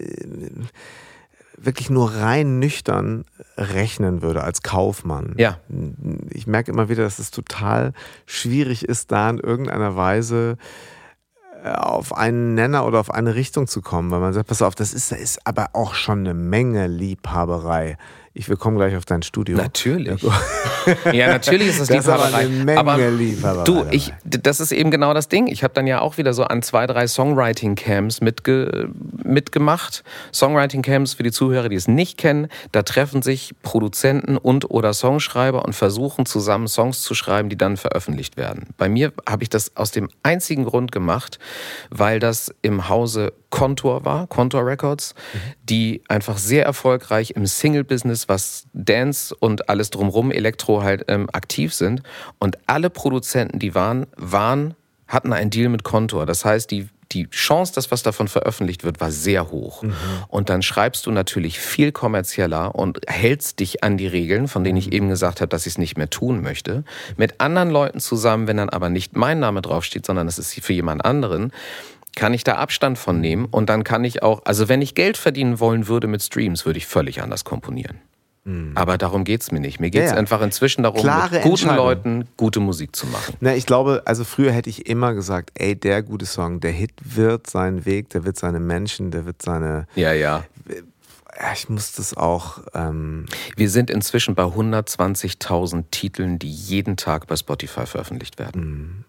wirklich nur rein nüchtern rechnen würde als Kaufmann. Ja. Ich merke immer wieder, dass es total schwierig ist, da in irgendeiner Weise auf einen Nenner oder auf eine Richtung zu kommen, weil man sagt, pass auf, das ist, das ist aber auch schon eine Menge Liebhaberei. Ich, wir kommen gleich auf dein Studio. Natürlich. Ja, natürlich ist das, das Liebhaberei. Ist aber eine Menge aber Liebhaberei. Du, ich, das ist eben genau das Ding. Ich habe dann ja auch wieder so an zwei, drei Songwriting-Camps mitge, mitgemacht. Songwriting-Camps, für die Zuhörer, die es nicht kennen, da treffen sich Produzenten und oder Songschreiber und versuchen zusammen Songs zu schreiben, die dann veröffentlicht werden. Bei mir habe ich das aus dem einzigen Grund gemacht, weil das im Hause Kontor war, Kontor Records, mhm. die einfach sehr erfolgreich im Single-Business, was Dance und alles drumherum, Elektro halt ähm, aktiv sind. Und alle Produzenten, die waren, waren, hatten einen Deal mit Kontor. Das heißt, die, die Chance, dass was davon veröffentlicht wird, war sehr hoch. Mhm. Und dann schreibst du natürlich viel kommerzieller und hältst dich an die Regeln, von denen ich eben gesagt habe, dass ich es nicht mehr tun möchte. Mit anderen Leuten zusammen, wenn dann aber nicht mein Name draufsteht, sondern es ist für jemand anderen, kann ich da Abstand von nehmen und dann kann ich auch, also wenn ich Geld verdienen wollen würde mit Streams, würde ich völlig anders komponieren. Mhm. Aber darum geht es mir nicht. Mir geht es ja, ja. einfach inzwischen darum, Klare mit guten Leuten gute Musik zu machen. Na, ich glaube, also früher hätte ich immer gesagt, ey, der gute Song, der Hit wird seinen Weg, der wird seine Menschen, der wird seine... Ja, ja. Ich muss das auch... Ähm Wir sind inzwischen bei hundertzwanzigtausend Titeln, die jeden Tag bei Spotify veröffentlicht werden. Mhm.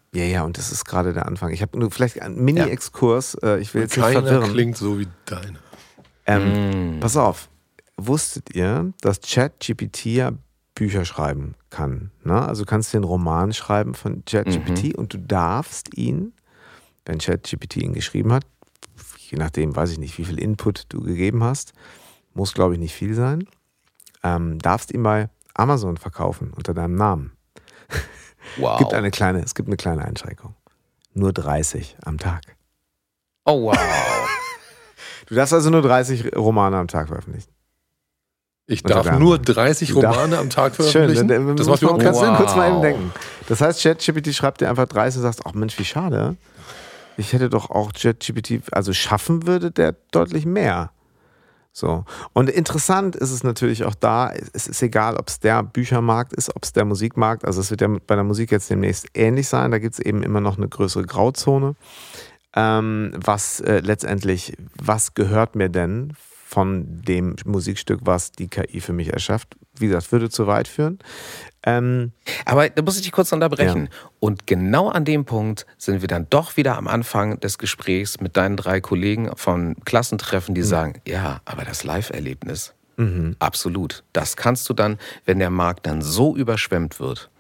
Ja, ja, und das ist gerade der Anfang. Ich habe nur vielleicht einen Mini-Exkurs. Ja. Ich will jetzt nicht Keiner verwirren. Klingt so wie deine. Ähm, mm. Pass auf. Wusstet ihr, dass ChatGPT ja Bücher schreiben kann? Ne? Also du kannst den Roman schreiben von ChatGPT mhm. und du darfst ihn, wenn ChatGPT ihn geschrieben hat, je nachdem, weiß ich nicht, wie viel Input du gegeben hast, muss, glaube ich, nicht viel sein, ähm, darfst ihn bei Amazon verkaufen unter deinem Namen. Wow. Gibt eine kleine, es gibt eine kleine Einschränkung. Nur dreißig am Tag. Oh, wow. Du darfst also nur dreißig Romane am Tag veröffentlichen. Ich darf nur dreißig Romane am Tag veröffentlichen? Schön, das macht überhaupt keinen Sinn. Wow. Kurz mal eben denken. Das heißt, ChatGPT schreibt dir einfach dreißig und sagst, ach Mensch, wie schade. Ich hätte doch auch ChatGPT, also schaffen würde der deutlich mehr. So. Und interessant ist es natürlich auch da, es ist egal, ob es der Büchermarkt ist, ob es der Musikmarkt, also es wird ja bei der Musik jetzt demnächst ähnlich sein, da gibt es eben immer noch eine größere Grauzone. Ähm, was äh, letztendlich, was gehört mir denn von dem Musikstück, was die K I für mich erschafft? Wie gesagt, würde zu weit führen. Ähm, Aber da muss ich dich kurz unterbrechen. Ja. Und genau an dem Punkt sind wir dann doch wieder am Anfang des Gesprächs mit deinen drei Kollegen von Klassentreffen, die mhm. sagen, ja, aber das Live-Erlebnis, mhm. absolut. Das kannst du dann, wenn der Markt dann so überschwemmt wird,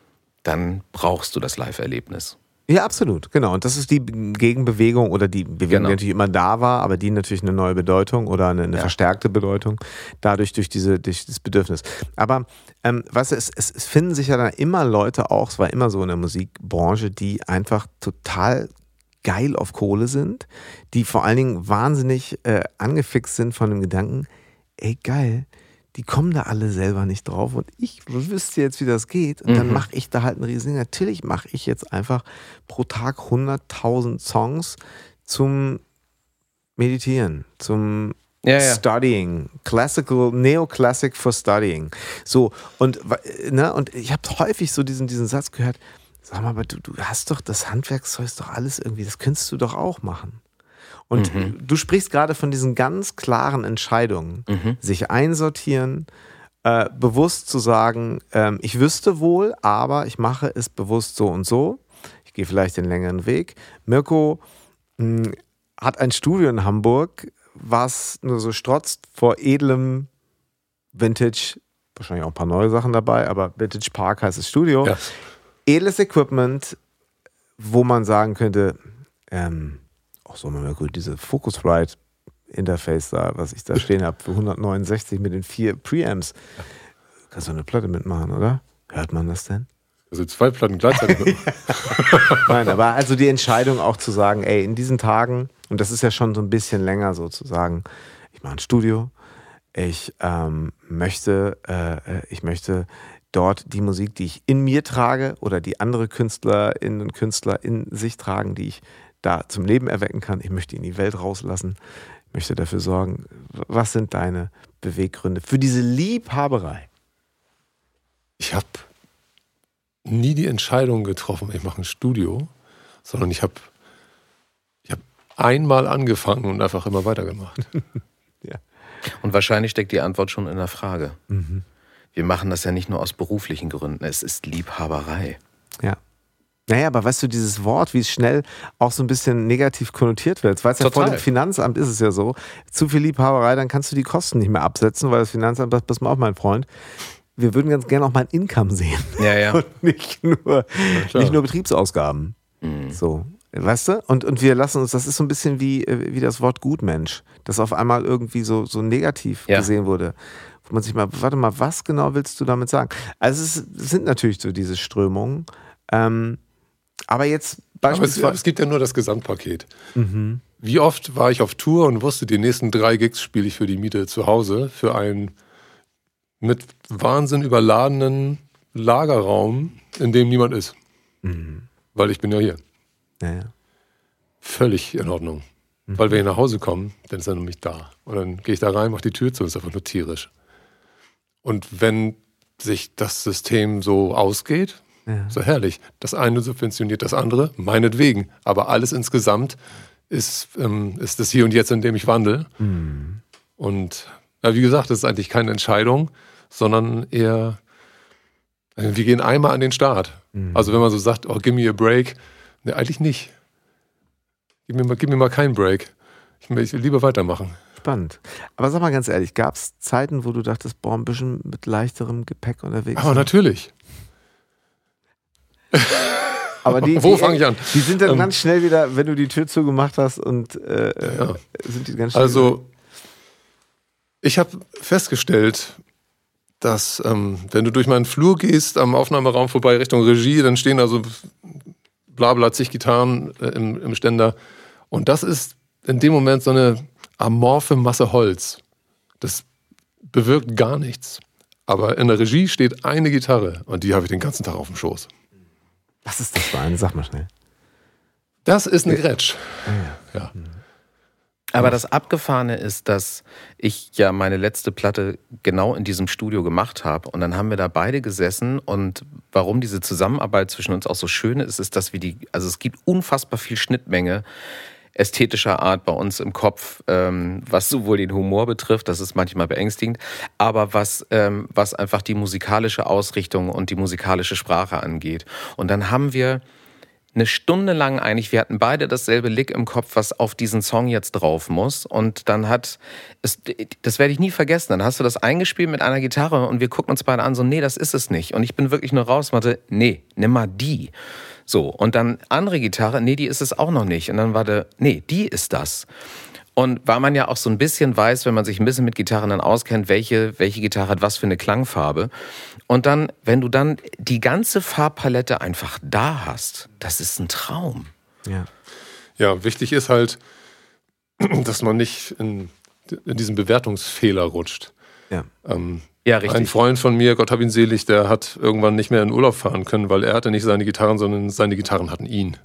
dann brauchst du das Live-Erlebnis. Ja, absolut, genau. Und das ist die Gegenbewegung oder die Bewegung, genau. die natürlich immer da war, aber die natürlich eine neue Bedeutung oder eine, eine ja. verstärkte Bedeutung, dadurch durch, diese, durch das Bedürfnis. Aber ähm, weißt du, es, es, es finden sich ja dann immer Leute auch, es war immer so in der Musikbranche, die einfach total geil auf Kohle sind, die vor allen Dingen wahnsinnig äh, angefixt sind von dem Gedanken, ey geil, die kommen da alle selber nicht drauf und ich wüsste jetzt, wie das geht und mhm. dann mache ich da halt ein riesen Ding. Natürlich mache ich jetzt einfach pro Tag hunderttausend Songs zum Meditieren, zum ja, ja. Studying, Classical, Neoclassic for Studying. So, und, ne, und ich habe häufig so diesen, diesen Satz gehört, sag mal, aber du, du hast doch das Handwerkszeug, ist doch alles irgendwie, das könntest du doch auch machen. Und mhm. du sprichst gerade von diesen ganz klaren Entscheidungen, mhm. sich einsortieren, äh, bewusst zu sagen, ähm, ich wüsste wohl, aber ich mache es bewusst so und so. Ich gehe vielleicht den längeren Weg. Mirko mh, hat ein Studio in Hamburg, was nur so strotzt vor edlem Vintage, wahrscheinlich auch ein paar neue Sachen dabei, aber Vintage Park heißt das Studio. Ja. Edles Equipment, wo man sagen könnte, ähm, auch so mal gut, diese Focusrite Interface da, was ich da stehen habe, für hundertneunundsechzig mit den vier Preamps. Kannst du eine Platte mitmachen, oder? Hört man das denn? Also zwei Platten gleichzeitig mitmachen. Nein, aber also die Entscheidung auch zu sagen, ey, in diesen Tagen, und das ist ja schon so ein bisschen länger sozusagen, ich mache ein Studio, ich ähm, möchte, äh, ich möchte dort die Musik, die ich in mir trage oder die andere Künstlerinnen und Künstler in sich tragen, die ich da zum Leben erwecken kann. Ich möchte ihn in die Welt rauslassen. Ich möchte dafür sorgen. Was sind deine Beweggründe für diese Liebhaberei? Ich habe nie die Entscheidung getroffen, ich mache ein Studio, sondern ich habe ich hab einmal angefangen und einfach immer weitergemacht. Ja. Und wahrscheinlich steckt die Antwort schon in der Frage. Mhm. Wir machen das ja nicht nur aus beruflichen Gründen. Es ist Liebhaberei. Ja. Naja, aber weißt du, dieses Wort, wie es schnell auch so ein bisschen negativ konnotiert wird. Weil es ja vor dem Finanzamt ist es ja so, zu viel Liebhaberei, dann kannst du die Kosten nicht mehr absetzen, weil das Finanzamt sagt, pass mal auf, mein Freund, wir würden ganz gerne auch mal ein Income sehen. Ja, ja. Und nicht nur, ja, nicht nur Betriebsausgaben. Mhm. So, weißt du? Und, und wir lassen uns, das ist so ein bisschen wie, wie das Wort Gutmensch, das auf einmal irgendwie so, so negativ ja. gesehen wurde. Wo man sich mal, warte mal, was genau willst du damit sagen? Also es, ist, es sind natürlich so diese Strömungen, ähm, aber jetzt beispielsweise... Aber es, es gibt ja nur das Gesamtpaket. Mhm. Wie oft war ich auf Tour und wusste, die nächsten drei Gigs spiele ich für die Miete zu Hause, für einen mit Wahnsinn überladenen Lagerraum, in dem niemand ist. Mhm. Weil ich bin ja hier. Ja, ja. Völlig in Ordnung. Mhm. Weil wenn ich nach Hause komme, dann ist er nämlich da. Und dann gehe ich da rein, mache die Tür zu und ist einfach nur tierisch. Und wenn sich das System so ausgeht, ja. so herrlich. Das eine subventioniert das andere, meinetwegen. Aber alles insgesamt ist, ähm, ist das Hier und Jetzt, in dem ich wandle. Mhm. Und ja, wie gesagt, das ist eigentlich keine Entscheidung, sondern eher Wir gehen einmal an den Start. Mhm. Also wenn man so sagt, oh, give me a break. Ne, eigentlich nicht. Gib mir mal, gib mir mal keinen Break. Ich will, ich will lieber weitermachen. Spannend. Aber sag mal ganz ehrlich, gab es Zeiten, wo du dachtest, boah, ein bisschen mit leichterem Gepäck unterwegs? Aber natürlich. Aber die, Wo die, fange ich an? Die sind dann ähm, ganz schnell wieder, wenn du die Tür zugemacht hast und äh, ja. sind die ganz schnell Also, wieder. Ich habe festgestellt, dass ähm, wenn du durch meinen Flur gehst, am Aufnahmeraum vorbei Richtung Regie, dann stehen da so blabla zig Gitarren äh, im, im Ständer. Und das ist in dem Moment so eine amorphe Masse Holz. Das bewirkt gar nichts. Aber in der Regie steht eine Gitarre und die habe ich den ganzen Tag auf dem Schoß. Was ist das für eine? Sag mal schnell. Das ist eine Gretsch. Ja. Ja. Aber das Abgefahrene ist, dass ich ja meine letzte Platte genau in diesem Studio gemacht habe. Und dann haben wir da beide gesessen. Und warum diese Zusammenarbeit zwischen uns auch so schön ist, ist, dass wir die, also es gibt unfassbar viel Schnittmenge ästhetischer Art bei uns im Kopf, ähm, was sowohl den Humor betrifft, das ist manchmal beängstigend, aber was, ähm, was einfach die musikalische Ausrichtung und die musikalische Sprache angeht. Und dann haben wir eine Stunde lang eigentlich, wir hatten beide dasselbe Lick im Kopf, was auf diesen Song jetzt drauf muss. Und dann hat, es, das werde ich nie vergessen, dann hast du das eingespielt mit einer Gitarre und wir gucken uns beide an, so, nee, das ist es nicht. Und ich bin wirklich nur raus und meinte, nee, nimm mal die. So, und dann andere Gitarre, nee, die ist es auch noch nicht. Und dann war der, nee, die ist das. Und weil man ja auch so ein bisschen weiß, wenn man sich ein bisschen mit Gitarren dann auskennt, welche, welche Gitarre hat was für eine Klangfarbe. Und dann, wenn du dann die ganze Farbpalette einfach da hast, das ist ein Traum. Ja, ja, wichtig ist halt, dass man nicht in, in diesen Bewertungsfehler rutscht. Ja. Ähm, Ja, richtig. Ein Freund von mir, Gott hab ihn selig, der hat irgendwann nicht mehr in Urlaub fahren können, weil er hatte nicht seine Gitarren, sondern seine Gitarren hatten ihn.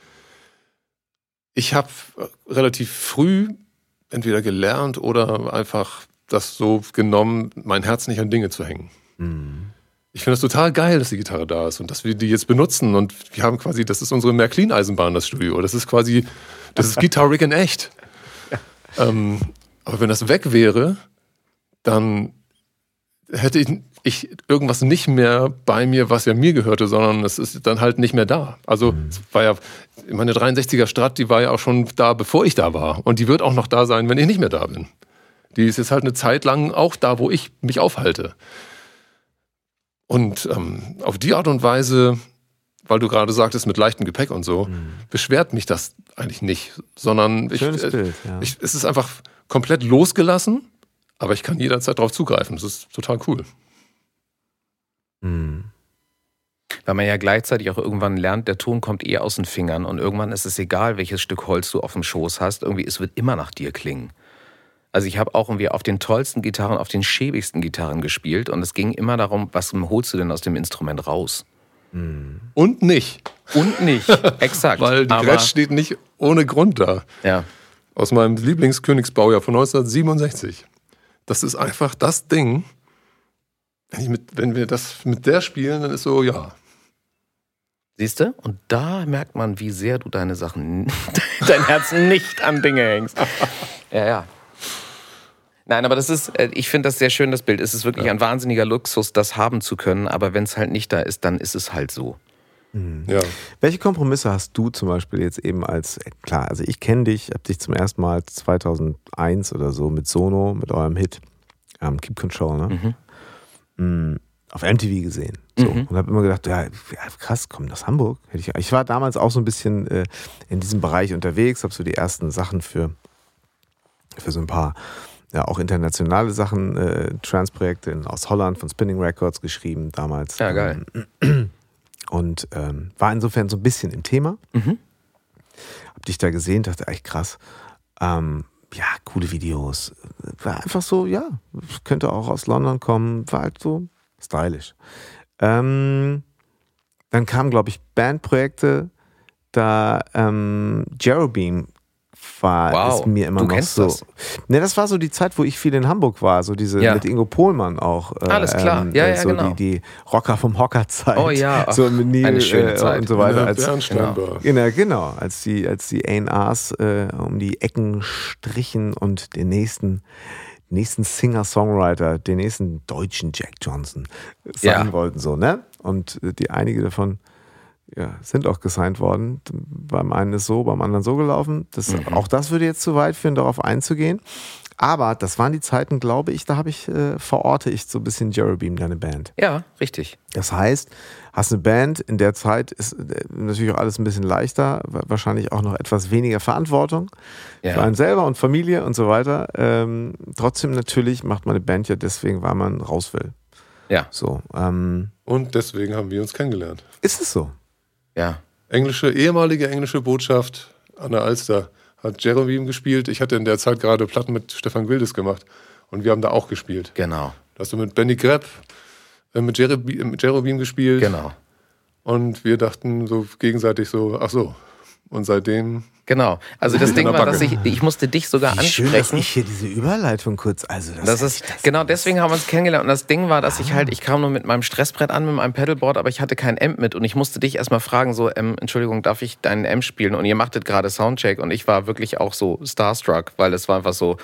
Ich habe relativ früh entweder gelernt oder einfach das so genommen, mein Herz nicht an Dinge zu hängen. Mhm. Ich finde es total geil, dass die Gitarre da ist und dass wir die jetzt benutzen. Und wir haben quasi, das ist unsere Märklin-Eisenbahn, das Studio. Das ist quasi, das ist Guitar Rig in echt. ähm, aber wenn das weg wäre, dann hätte ich, ich irgendwas nicht mehr bei mir, was ja mir gehörte, sondern es ist dann halt nicht mehr da. Also mhm. es war ja, meine dreiundsechziger Strat, die war ja auch schon da, bevor ich da war. Und die wird auch noch da sein, wenn ich nicht mehr da bin. Die ist jetzt halt eine Zeit lang auch da, wo ich mich aufhalte. Und ähm, auf die Art und Weise, weil du gerade sagtest, mit leichtem Gepäck und so, mhm. beschwert mich das eigentlich nicht. Sondern ich, Schönes Bild, ja. ich, es ist einfach komplett losgelassen. Aber ich kann jederzeit darauf zugreifen. Das ist total cool. Mhm. Weil man ja gleichzeitig auch irgendwann lernt, der Ton kommt eher aus den Fingern und irgendwann ist es egal, welches Stück Holz du auf dem Schoß hast. Irgendwie, es wird immer nach dir klingen. Also ich habe auch irgendwie auf den tollsten Gitarren, auf den schäbigsten Gitarren gespielt und es ging immer darum, was holst du denn aus dem Instrument raus? Mhm. Und nicht. Und nicht, exakt. Weil die Gretsch steht nicht ohne Grund da. Ja. Aus meinem Lieblingskönigsbaujahr von neunzehnhundertsiebenundsechzig. Das ist einfach das Ding, wenn, ich mit, wenn wir das mit der spielen, dann ist so, ja. Siehst du? Und da merkt man, wie sehr du deine Sachen, dein Herz nicht an Dinge hängst. Ja, ja. Nein, aber das ist, ich finde das sehr schön, das Bild. Es ist wirklich ja. ein wahnsinniger Luxus, das haben zu können, aber wenn es halt nicht da ist, dann ist es halt so. Mhm. Ja. Welche Kompromisse hast du zum Beispiel jetzt eben als, klar, also ich kenne dich, habe dich zum ersten Mal zweitausendeins oder so mit Sono, mit eurem Hit ähm, Keep Control, ne? Mhm. auf M T V gesehen. So. Mhm. Und habe immer gedacht, ja, krass, komm aus Hamburg. Ich, ich war damals auch so ein bisschen äh, in diesem Bereich unterwegs, habe so die ersten Sachen für, für so ein paar, ja, auch internationale Sachen, äh, Trance-Projekte aus Holland von Spinning Records geschrieben damals. Ja, geil. Und ähm, war insofern so ein bisschen im Thema. Mhm. Hab dich da gesehen, dachte, echt krass. Ähm, ja, coole Videos. War einfach so, ja, könnte auch aus London kommen. War halt so stylisch. Ähm, dann kamen, glaube ich, Bandprojekte. Da ähm, Jerobeam war wow, ist mir immer du noch kennst so. Das. Ne, das war so die Zeit, wo ich viel in Hamburg war, so diese ja. mit Ingo Pohlmann auch. Äh, Alles klar, ja, ja, so genau. Die, die Rocker vom Hocker-Zeit. Oh ja, so mit Neil, eine schöne äh, Zeit. und so weiter. Ja, als, genau. genau, genau, als die, als die A and Rs äh, um die Ecken strichen und den nächsten nächsten Singer-Songwriter, den nächsten deutschen Jack Johnson sein ja. wollten, so, ne? Und die einige davon ja, sind auch gesigned worden. Beim einen ist so, beim anderen so gelaufen. Das, mhm. Auch das würde jetzt zu weit führen, darauf einzugehen. Aber das waren die Zeiten, glaube ich, da habe ich, äh, verorte ich so ein bisschen Jerobeam, deine Band. Ja, richtig. Das heißt, hast eine Band, in der Zeit ist äh, natürlich auch alles ein bisschen leichter, wahrscheinlich auch noch etwas weniger Verantwortung ja. für einen selber und Familie und so weiter. Ähm, trotzdem natürlich macht man eine Band ja deswegen, weil man raus will. Ja. So, ähm, und deswegen haben wir uns kennengelernt. Ist es so? Ja. Englische, ehemalige englische Botschaft an der Alster hat Jerobeam gespielt. Ich hatte in der Zeit gerade Platten mit Stefan Wildes gemacht und wir haben da auch gespielt. Genau. Da hast du mit Benny Grepp, äh, mit, Jerobeam, mit Jerobeam gespielt. Genau. Und wir dachten so gegenseitig so, ach so. Und seitdem... Genau. Also das Ding war, dass ich, ich musste dich sogar Wie ansprechen. Schön, dass ich hier diese Überleitung kurz, also das, das ist, das genau deswegen haben wir uns kennengelernt. Und das Ding war, dass ah. ich halt, ich kam nur mit meinem Stressbrett an, mit meinem Pedalboard, aber ich hatte kein Amp mit und ich musste dich erstmal fragen, so, ähm, Entschuldigung, darf ich deinen Amp spielen? Und ihr machtet gerade Soundcheck und ich war wirklich auch so starstruck, weil es war einfach so,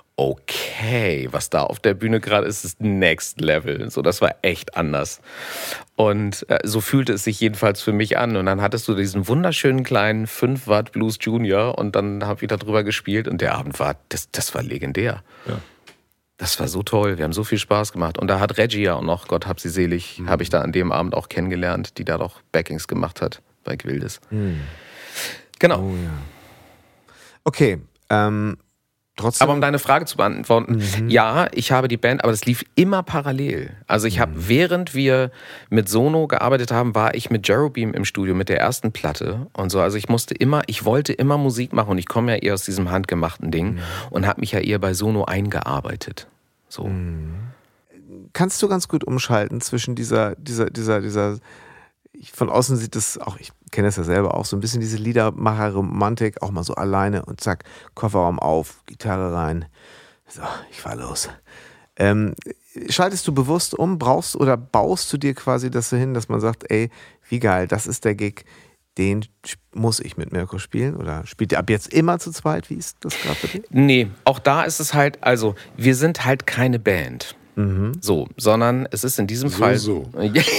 okay, was da auf der Bühne gerade ist, ist Next Level. So, das war echt anders. Und äh, so fühlte es sich jedenfalls für mich an. Und dann hattest du diesen wunderschönen kleinen fünf Watt Blues Junior und dann habe ich da drüber gespielt und der Abend war, das, das war legendär. Ja. Das war so toll, wir haben so viel Spaß gemacht. Und da hat Reggie ja auch noch, Gott hab sie selig, mhm. habe ich da an dem Abend auch kennengelernt, die da doch Backings gemacht hat bei Gwildes. Mhm. Genau. Oh, ja. Okay, ähm, trotzdem. Aber um deine Frage zu beantworten, mhm. ja, ich habe die Band, aber das lief immer parallel. Also ich habe, mhm. während wir mit Sono gearbeitet haben, war ich mit Jerobeam im Studio mit der ersten Platte und so. Also ich musste immer, ich wollte immer Musik machen und ich komme ja eher aus diesem handgemachten Ding mhm. und habe mich ja eher bei Sono eingearbeitet. So. Mhm. Kannst du ganz gut umschalten zwischen dieser, dieser, dieser, dieser, von außen sieht das auch, ich kenne das ja selber auch, so ein bisschen diese Liedermacher-Romantik, auch mal so alleine und zack, Kofferraum auf, Gitarre rein, so, ich fahr los. Ähm, schaltest du bewusst um, brauchst oder baust du dir quasi das so hin, dass man sagt, ey, wie geil, das ist der Gig, den muss ich mit Mirko spielen? Oder spielt ihr ab jetzt immer zu zweit? Wie ist das gerade für dich? Nee, auch da ist es halt, also wir sind halt keine Band. Mhm. So, sondern es ist in diesem so, Fall... So.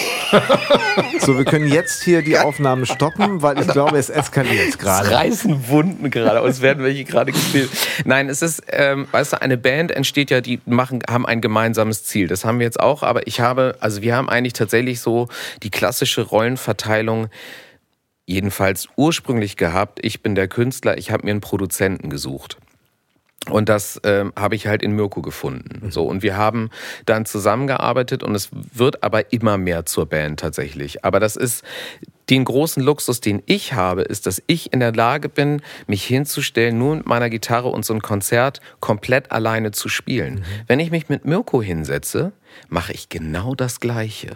So, wir können jetzt hier die Aufnahmen stoppen, weil ich glaube, es eskaliert gerade. Es reißen Wunden gerade, es werden welche gerade gespielt. Nein, es ist, ähm, weißt du, eine Band entsteht ja, die machen, haben ein gemeinsames Ziel. Das haben wir jetzt auch, aber ich habe, also wir haben eigentlich tatsächlich so die klassische Rollenverteilung jedenfalls ursprünglich gehabt. Ich bin der Künstler, ich habe mir einen Produzenten gesucht. Und das ähm, habe ich halt in Mirko gefunden. So, und wir haben dann zusammengearbeitet und es wird aber immer mehr zur Band tatsächlich. Aber das ist den großen Luxus, den ich habe, ist, dass ich in der Lage bin, mich hinzustellen, nur mit meiner Gitarre und so ein Konzert komplett alleine zu spielen. Mhm. Wenn ich mich mit Mirko hinsetze, mache ich genau das Gleiche.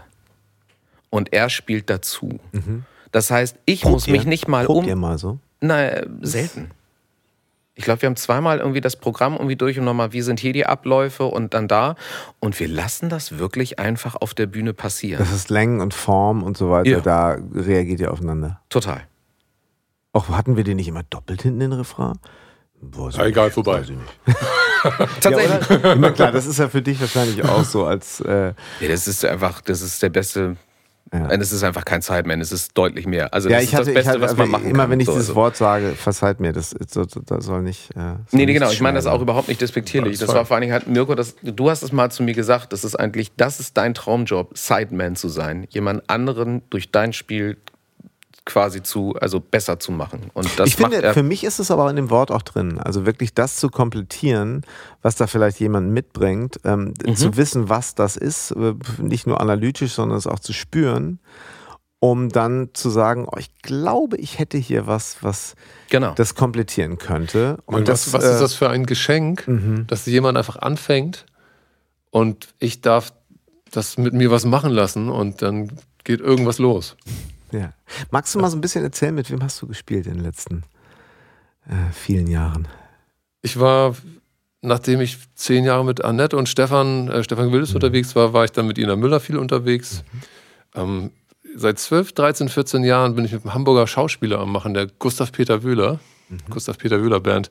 Und er spielt dazu. Mhm. Das heißt, ich Probt muss mich ihr? nicht mal Probt um... ihr mal so? Nein, selten. Ich glaube, wir haben zweimal irgendwie das Programm irgendwie durch und nochmal, wie sind hier die Abläufe und dann da. Und wir lassen das wirklich einfach auf der Bühne passieren. Das ist Längen und Form und so weiter, ja. Da reagiert ihr aufeinander. Total. Auch hatten wir den nicht immer doppelt hinten den Refrain? Boah, ja, egal, nicht. Vorbei. Tatsächlich. Ja, immer klar, das ist ja für dich wahrscheinlich auch so als... Äh ja, das ist einfach, das ist der beste... Ja. Es ist einfach kein Sideman, es ist deutlich mehr. Also ja, das ich ist hatte, das Beste, hatte, was man machen immer, kann. wenn ich so, dieses also. Wort sage, verzeiht mir, das, das, das soll nicht... Äh, soll nee, nee, nicht genau, ich meine das schneiden. auch überhaupt nicht despektierlich. Das Das war vor allen Dingen halt, Mirko, das, du hast es mal zu mir gesagt, das ist eigentlich, das ist dein Traumjob, Sideman zu sein. Jemand anderen durch dein Spiel quasi zu, also besser zu machen. Und das ich finde, macht er für mich ist es aber in dem Wort auch drin. Also wirklich das zu komplettieren, was da vielleicht jemand mitbringt, ähm, mhm. zu wissen, was das ist, nicht nur analytisch, sondern es auch zu spüren, um dann zu sagen, oh, ich glaube, ich hätte hier was, was genau. das komplettieren könnte. Und, und das, was, was ist das für ein Geschenk, mhm. dass jemand einfach anfängt und ich darf das mit mir was machen lassen und dann geht irgendwas los. Ja. Magst du mal so ein bisschen erzählen, mit wem hast du gespielt in den letzten äh, vielen Jahren? Ich war, nachdem ich zehn Jahre mit Annette und Stefan, äh, Stefan Wildes mhm. unterwegs war, war ich dann mit Ina Müller viel unterwegs. Mhm. Ähm, seit zwölf, dreizehn, vierzehn Jahren bin ich mit einem Hamburger Schauspieler am Machen, der Gustav Peter Wöhler, mhm. Gustav Peter Wöhler Band,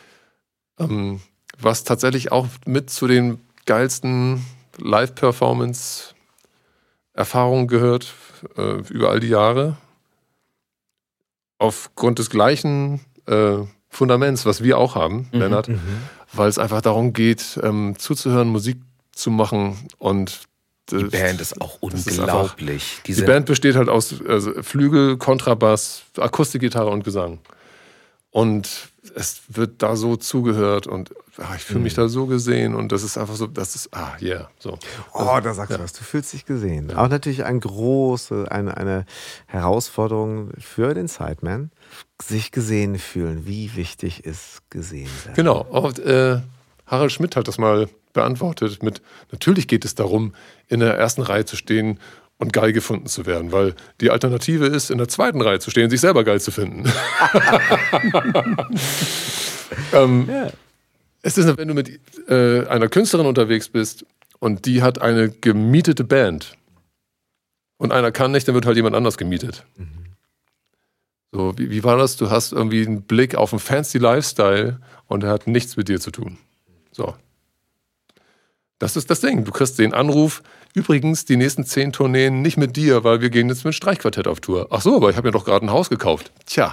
ähm, was tatsächlich auch mit zu den geilsten Live-Performance Erfahrungen gehört äh, über all die Jahre. Aufgrund des gleichen äh, Fundaments, was wir auch haben, mhm, Lennart, mhm. weil es einfach darum geht, ähm, zuzuhören, Musik zu machen und die Band ist auch unglaublich. Ist einfach, die Band besteht halt aus also Flügel, Kontrabass, Akustikgitarre und Gesang. Und es wird da so zugehört und ach, ich fühle mich da so gesehen und das ist einfach so, das ist, ah, yeah. So. Oh, da sagst ja. du was, du fühlst dich gesehen. Ja. Auch natürlich eine große, eine, eine Herausforderung für den Sideman, sich gesehen fühlen. Wie wichtig ist gesehen werden? Genau, und, äh, Harald Schmidt hat das mal beantwortet mit, natürlich geht es darum, in der ersten Reihe zu stehen und geil gefunden zu werden, weil die Alternative ist, in der zweiten Reihe zu stehen, sich selber geil zu finden. ähm, yeah. Es ist, wenn du mit äh, einer Künstlerin unterwegs bist und die hat eine gemietete Band und einer kann nicht, dann wird halt jemand anders gemietet. Mhm. So, wie, wie war das? Du hast irgendwie einen Blick auf einen fancy Lifestyle und er hat nichts mit dir zu tun. So. Das ist das Ding. Du kriegst den Anruf, übrigens, die nächsten zehn Tourneen nicht mit dir, weil wir gehen jetzt mit Streichquartett auf Tour. Ach so, aber ich habe ja doch gerade ein Haus gekauft. Tja.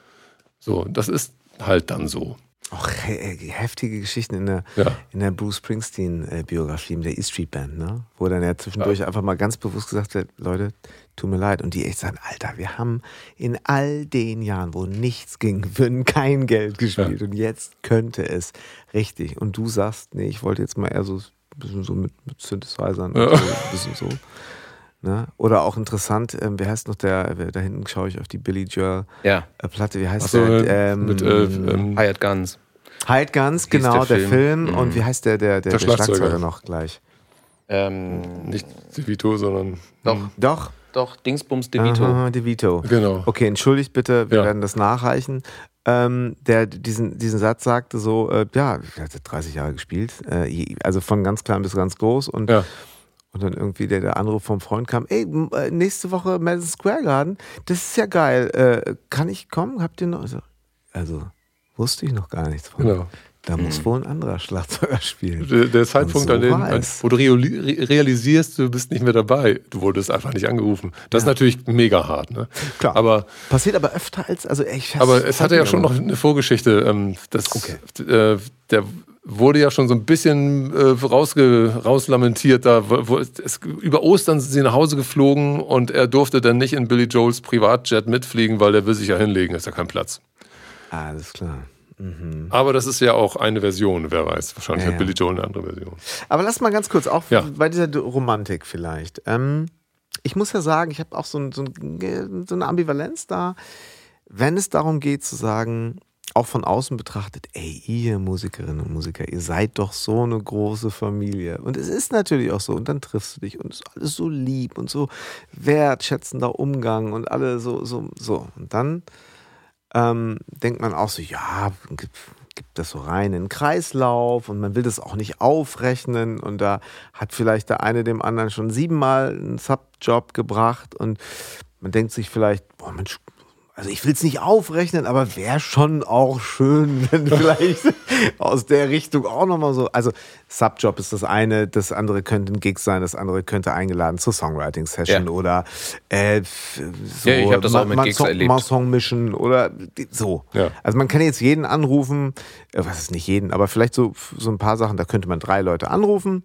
So, das ist halt dann so. Auch heftige Geschichten in der, ja. in der Bruce Springsteen-Biografie, in der E Street Band, ne? Wo dann ja zwischendurch ja. einfach mal ganz bewusst gesagt wird, Leute, tut mir leid. Und die echt sagen, Alter, wir haben in all den Jahren, wo nichts ging, würden kein Geld gespielt. Ja. Und jetzt könnte es richtig. Und du sagst, nee, ich wollte jetzt mal eher so ein bisschen so mit, mit Synthesizern ja. und so, ein bisschen so. Ne? Oder auch interessant, ähm, wie heißt noch der, da hinten schaue ich auf die Billy Joel ja. äh, Platte, wie heißt so, der? Ähm, mit äh, ähm, Hired Guns. Hired Guns, genau, der, der Film. Film. Mhm. Und wie heißt der, der, der, der, der Schlagzeuger. Schlagzeuger noch gleich? Ähm, Nicht DeVito, sondern... Doch. Doch. Doch, Dingsbums DeVito. Aha, DeVito. Genau. Okay, entschuldigt bitte, wir ja. werden das nachreichen. Ähm, der diesen, diesen Satz sagte so, äh, ja, er hat dreißig Jahre gespielt, äh, also von ganz klein bis ganz groß und ja. Und dann irgendwie der, der Anruf vom Freund kam, ey, nächste Woche Madison Square Garden, das ist ja geil, äh, kann ich kommen? Habt ihr noch? Also, also wusste ich noch gar nichts von. Genau. Da muss mhm. wohl ein anderer Schlagzeuger spielen. Der, der Zeitpunkt, so an dem, an, wo du realisierst, du bist nicht mehr dabei, du wurdest einfach nicht angerufen. Das ja. ist natürlich mega hart. Ne? Klar. Aber, passiert aber öfter als, also ich aber es hatte ja schon noch eine Vorgeschichte. Ähm, das, okay. äh, der wurde ja schon so ein bisschen äh, rausge, rauslamentiert. Da, wo, es, über Ostern sind sie nach Hause geflogen und er durfte dann nicht in Billy Joels Privatjet mitfliegen, weil der will sich ja hinlegen, ist ja kein Platz. Alles klar. Mhm. Aber das ist ja auch eine Version, wer weiß. Wahrscheinlich ja, hat Billy Joel eine andere Version. Aber lass mal ganz kurz, auch ja. bei dieser Romantik vielleicht. Ähm, ich muss ja sagen, ich habe auch so, ein, so, ein, so eine Ambivalenz da, wenn es darum geht zu sagen, auch von außen betrachtet, ey, ihr Musikerinnen und Musiker, ihr seid doch so eine große Familie. Und es ist natürlich auch so. Und dann triffst du dich und es ist alles so lieb und so wertschätzender Umgang und alle so, so, so. Und dann ähm, denkt man auch so, ja, gibt, gibt das so rein in den Kreislauf und man will das auch nicht aufrechnen. Und da hat vielleicht der eine dem anderen schon siebenmal einen Subjob gebracht und man denkt sich vielleicht, boah, Mensch, also ich will es nicht aufrechnen, aber wäre schon auch schön, wenn vielleicht aus der Richtung auch nochmal so, also Subjob ist das eine, das andere könnte ein Gig sein, das andere könnte eingeladen zur Songwriting-Session ja. oder äh, so ja, ich habe das auch mit mal, Gigs Song, erlebt. mal Song mischen oder so. Ja. Also man kann jetzt jeden anrufen, was ist nicht jeden, aber vielleicht so, so ein paar Sachen, da könnte man drei Leute anrufen,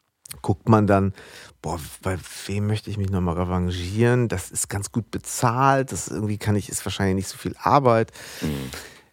guckt man dann, boah, bei wem möchte ich mich nochmal revanchieren? Das ist ganz gut bezahlt, das irgendwie kann ich, ist wahrscheinlich nicht so viel Arbeit. Mhm.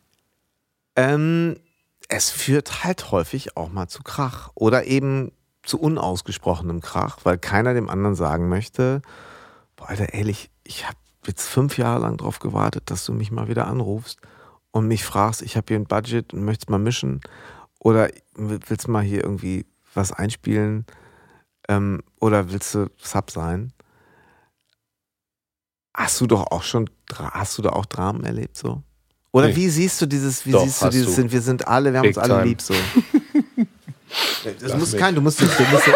Ähm, es führt halt häufig auch mal zu Krach oder eben zu unausgesprochenem Krach, weil keiner dem anderen sagen möchte, boah, Alter, ehrlich, ich habe jetzt fünf Jahre lang drauf gewartet, dass du mich mal wieder anrufst und mich fragst, ich habe hier ein Budget und möchtest mal mischen oder willst mal hier irgendwie was einspielen, Ähm, oder willst du Sub sein? Hast du doch auch schon, hast du da auch Dramen erlebt so? Oder nee. wie siehst du dieses, wie doch, siehst du dieses, du. wir sind alle, wir haben Big uns alle time. lieb so. Das muss kein, du musst nicht, du musst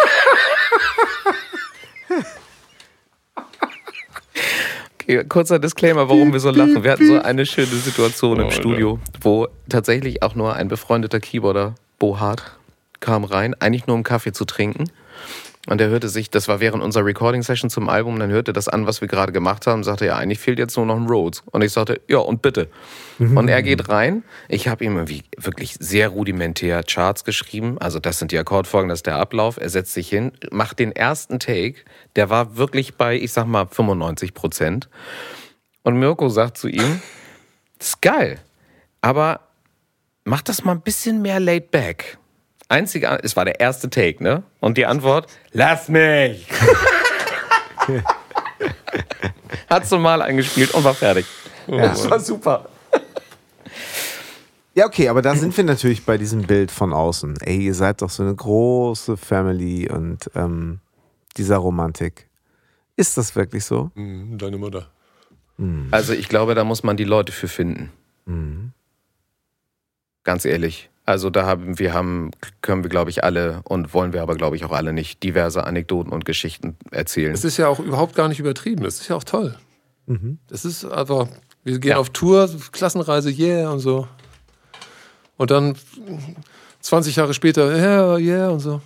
okay, kurzer Disclaimer, warum wir so lachen. Wir hatten so eine schöne Situation oh, im Studio, ja. wo tatsächlich auch nur ein befreundeter Keyboarder, Bo Hart, kam rein, eigentlich nur um Kaffee zu trinken. Und er hörte sich, das war während unserer Recording-Session zum Album, dann hörte das an, was wir gerade gemacht haben, und sagte, ja, eigentlich fehlt jetzt nur noch ein Rhodes. Und ich sagte, ja, und bitte. Mhm. Und er geht rein. Ich habe ihm irgendwie wirklich sehr rudimentär Charts geschrieben. Also das sind die Akkordfolgen, das ist der Ablauf. Er setzt sich hin, macht den ersten Take. Der war wirklich bei, ich sag mal, fünfundneunzig Prozent. Und Mirko sagt zu ihm, das ist geil, aber mach das mal ein bisschen mehr laid back. Einzige, es war der erste Take, ne? Und die Antwort, lass mich! Hat so mal eingespielt und war fertig. Ja. Das war super. Ja, okay, aber da sind wir natürlich bei diesem Bild von außen. Ey, ihr seid doch so eine große Family und ähm, dieser Romantik. Ist das wirklich so? Mhm, deine Mutter. Mhm. Also ich glaube, da muss man die Leute für finden. Mhm. Ganz ehrlich. Also da haben wir haben, können wir, glaube ich, alle und wollen wir aber, glaube ich, auch alle nicht diverse Anekdoten und Geschichten erzählen. Es ist ja auch überhaupt gar nicht übertrieben. Es ist ja auch toll. Mhm. Es ist einfach, wir gehen Ja. auf Tour, Klassenreise, yeah und so. Und dann zwanzig Jahre später, yeah, yeah und so.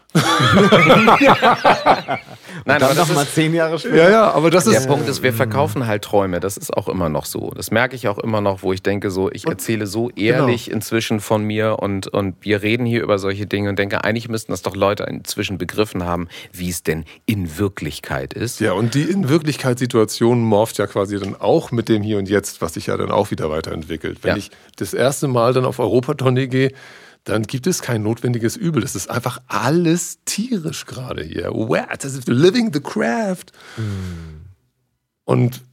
Nein, Dann aber das noch mal ist, zehn Jahre später. Ja, ja, aber das der ist... Punkt ist, wir verkaufen halt Träume. Das ist auch immer noch so. Das merke ich auch immer noch, wo ich denke, so, ich erzähle so ehrlich inzwischen von mir und, und wir reden hier über solche Dinge und denke, eigentlich müssten das doch Leute inzwischen begriffen haben, wie es denn in Wirklichkeit ist. Ja, und die In-Wirklichkeitssituation morpht ja quasi dann auch mit dem Hier und Jetzt, was sich ja dann auch wieder weiterentwickelt. Wenn Ja. ich das erste Mal dann auf Europatournee gehe, dann gibt es kein notwendiges Übel. Das ist einfach alles tierisch gerade hier. Wow, das ist living the craft. Mhm. Und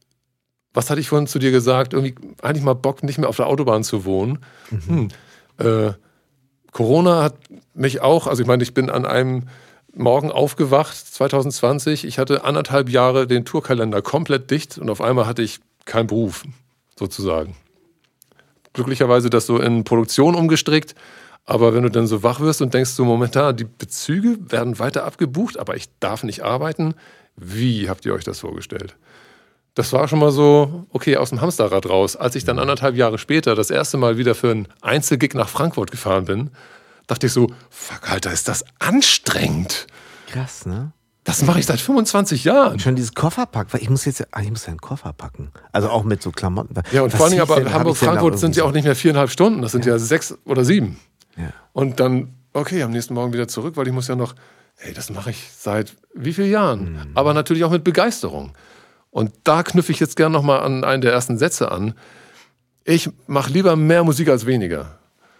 was hatte ich vorhin zu dir gesagt? Irgendwie eigentlich mal Bock, nicht mehr auf der Autobahn zu wohnen. Mhm. Hm. Äh, Corona hat mich auch, also ich meine, ich bin an einem Morgen aufgewacht, zwanzig zwanzig. Ich hatte anderthalb Jahre den Tourkalender komplett dicht und auf einmal hatte ich keinen Beruf, sozusagen. Glücklicherweise das so in Produktion umgestrickt. Aber wenn du dann so wach wirst und denkst so, momentan, die Bezüge werden weiter abgebucht, aber ich darf nicht arbeiten. Wie habt ihr euch das vorgestellt? Das war schon mal so, okay, aus dem Hamsterrad raus. Als ich dann anderthalb Jahre später das erste Mal wieder für einen Einzelgig nach Frankfurt gefahren bin, dachte ich so, fuck, Alter, ist das anstrengend. Krass, ne? Das mache ich seit fünfundzwanzig Jahren. Schon dieses Kofferpack, weil ich muss jetzt, ah, ich muss ja einen Koffer packen. Also auch mit so Klamotten. Ja, und Was vor allem hieß aber denn- hab Hamburg, ich denn da Frankfurt sind irgendwie ja auch nicht mehr viereinhalb Stunden, das sind ja, Ja. sechs oder sieben. Ja. Und dann, okay, am nächsten Morgen wieder zurück, weil ich muss ja noch, ey, das mache ich seit wie vielen Jahren? Mhm. Aber natürlich auch mit Begeisterung. Und da knüpfe ich jetzt gerne nochmal an einen der ersten Sätze an. Ich mache lieber mehr Musik als weniger.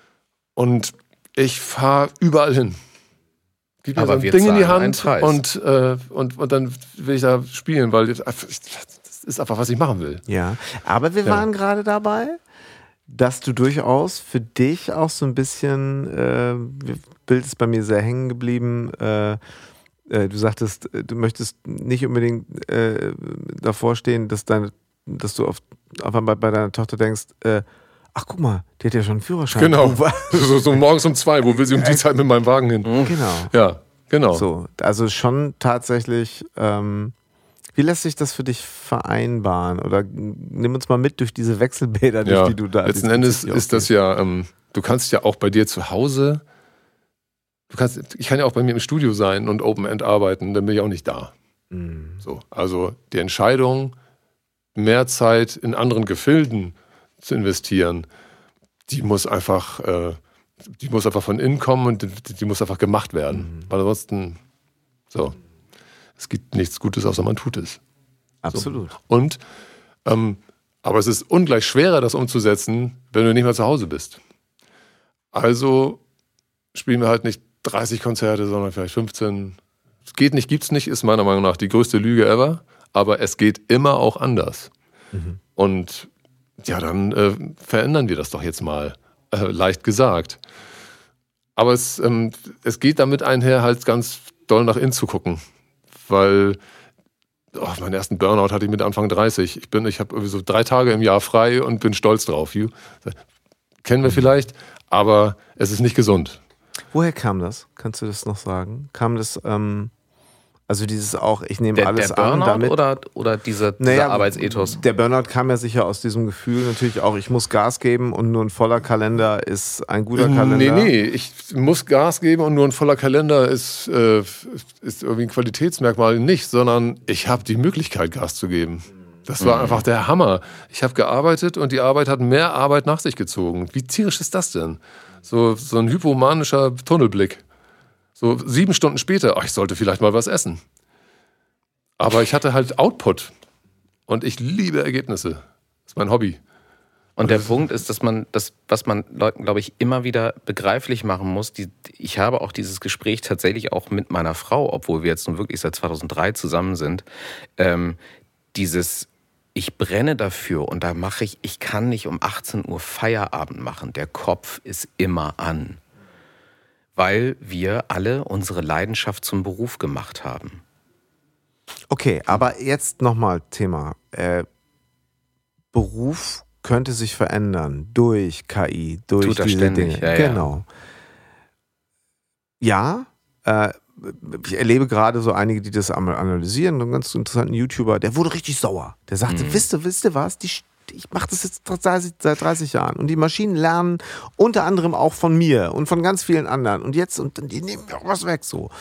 Und ich fahre überall hin. Gib mir Aber so ein wir Ding in die zahlen einen Hand Preis. und, äh, und, und dann will ich da spielen, weil das ist einfach, was ich machen will. Ja, aber wir Ja. waren gerade dabei, dass du durchaus für dich auch so ein bisschen, äh, Bild ist bei mir sehr hängen geblieben, äh, äh, du sagtest, äh, du möchtest nicht unbedingt äh, davor stehen, dass, deine, dass du auf, auf einmal bei deiner Tochter denkst, äh, ach guck mal, die hat ja schon einen Führerschein. Genau. Oh, So, so morgens um zwei, wo will sie um die Zeit mit meinem Wagen hin? genau. Ja, genau. So, also schon tatsächlich, ähm, wie lässt sich das für dich vereinbaren? Oder nimm uns mal mit durch diese Wechselbäder, durch Ja, die du da letzten Endes ist das ja, ähm, du kannst ja auch bei dir zu Hause, du kannst, ich kann ja auch bei mir im Studio sein und Open End arbeiten, dann bin ich auch nicht da. Mhm. So, also die Entscheidung, mehr Zeit in anderen Gefilden zu investieren, die muss einfach, äh, die muss einfach von innen kommen und die, die muss einfach gemacht werden. Weil ansonsten, so, es gibt nichts Gutes, außer man tut es. Absolut. Und, ähm, aber es ist ungleich schwerer, das umzusetzen, wenn du nicht mehr zu Hause bist. Also spielen wir halt nicht dreißig Konzerte, sondern vielleicht fünfzehn. Es geht nicht, gibt's nicht, ist meiner Meinung nach die größte Lüge ever. Aber es geht immer auch anders. Mhm. Und ja, dann äh, verändern wir das doch jetzt mal, äh, leicht gesagt. Aber es, ähm, es geht damit einher, halt ganz doll nach innen zu gucken. Weil oh, meinen ersten Burnout hatte ich mit Anfang dreißig. Ich bin, ich habe so drei Tage im Jahr frei und bin stolz drauf. You. Kennen wir vielleicht, aber es ist nicht gesund. Woher kam das? Kannst du das noch sagen? Kam das ähm, Also dieses auch, ich nehme Der, alles der Burnout an, damit... oder, oder diese, dieser Naja, Arbeitsethos? Der Burnout kam ja sicher aus diesem Gefühl natürlich auch, ich muss Gas geben und nur ein voller Kalender ist ein guter Kalender. Nee, nee, ich muss Gas geben und nur ein voller Kalender ist, äh, ist irgendwie ein Qualitätsmerkmal nicht, sondern ich habe die Möglichkeit, Gas zu geben. Das war mhm. einfach der Hammer. Ich habe gearbeitet und die Arbeit hat mehr Arbeit nach sich gezogen. Wie tierisch ist das denn? So, so ein hypomanischer Tunnelblick. So sieben Stunden später, ach, ich sollte vielleicht mal was essen. Aber ich hatte halt Output. Und ich liebe Ergebnisse. Das ist mein Hobby. Und der Punkt ist, dass man das, was man Leuten, glaube ich, immer wieder begreiflich machen muss, die, ich habe auch dieses Gespräch tatsächlich auch mit meiner Frau, obwohl wir jetzt nun wirklich seit zweitausenddrei zusammen sind, ähm, dieses, ich brenne dafür und da mache ich, ich kann nicht um achtzehn Uhr Feierabend machen. Der Kopf ist immer an. Weil wir alle unsere Leidenschaft zum Beruf gemacht haben. Okay, aber jetzt nochmal Thema. Äh, Beruf könnte sich verändern durch K I, durch Tut das diese ständig. Dinge. Ja, genau. Ja, äh, ich erlebe gerade so einige, die das einmal analysieren. Einen ganz interessanten YouTuber, der wurde richtig sauer. Der sagte, mhm. wisst ihr, wisst ihr was, die ich mache das jetzt seit dreißig Jahren und die Maschinen lernen unter anderem auch von mir und von ganz vielen anderen und jetzt, und die nehmen mir auch was weg so.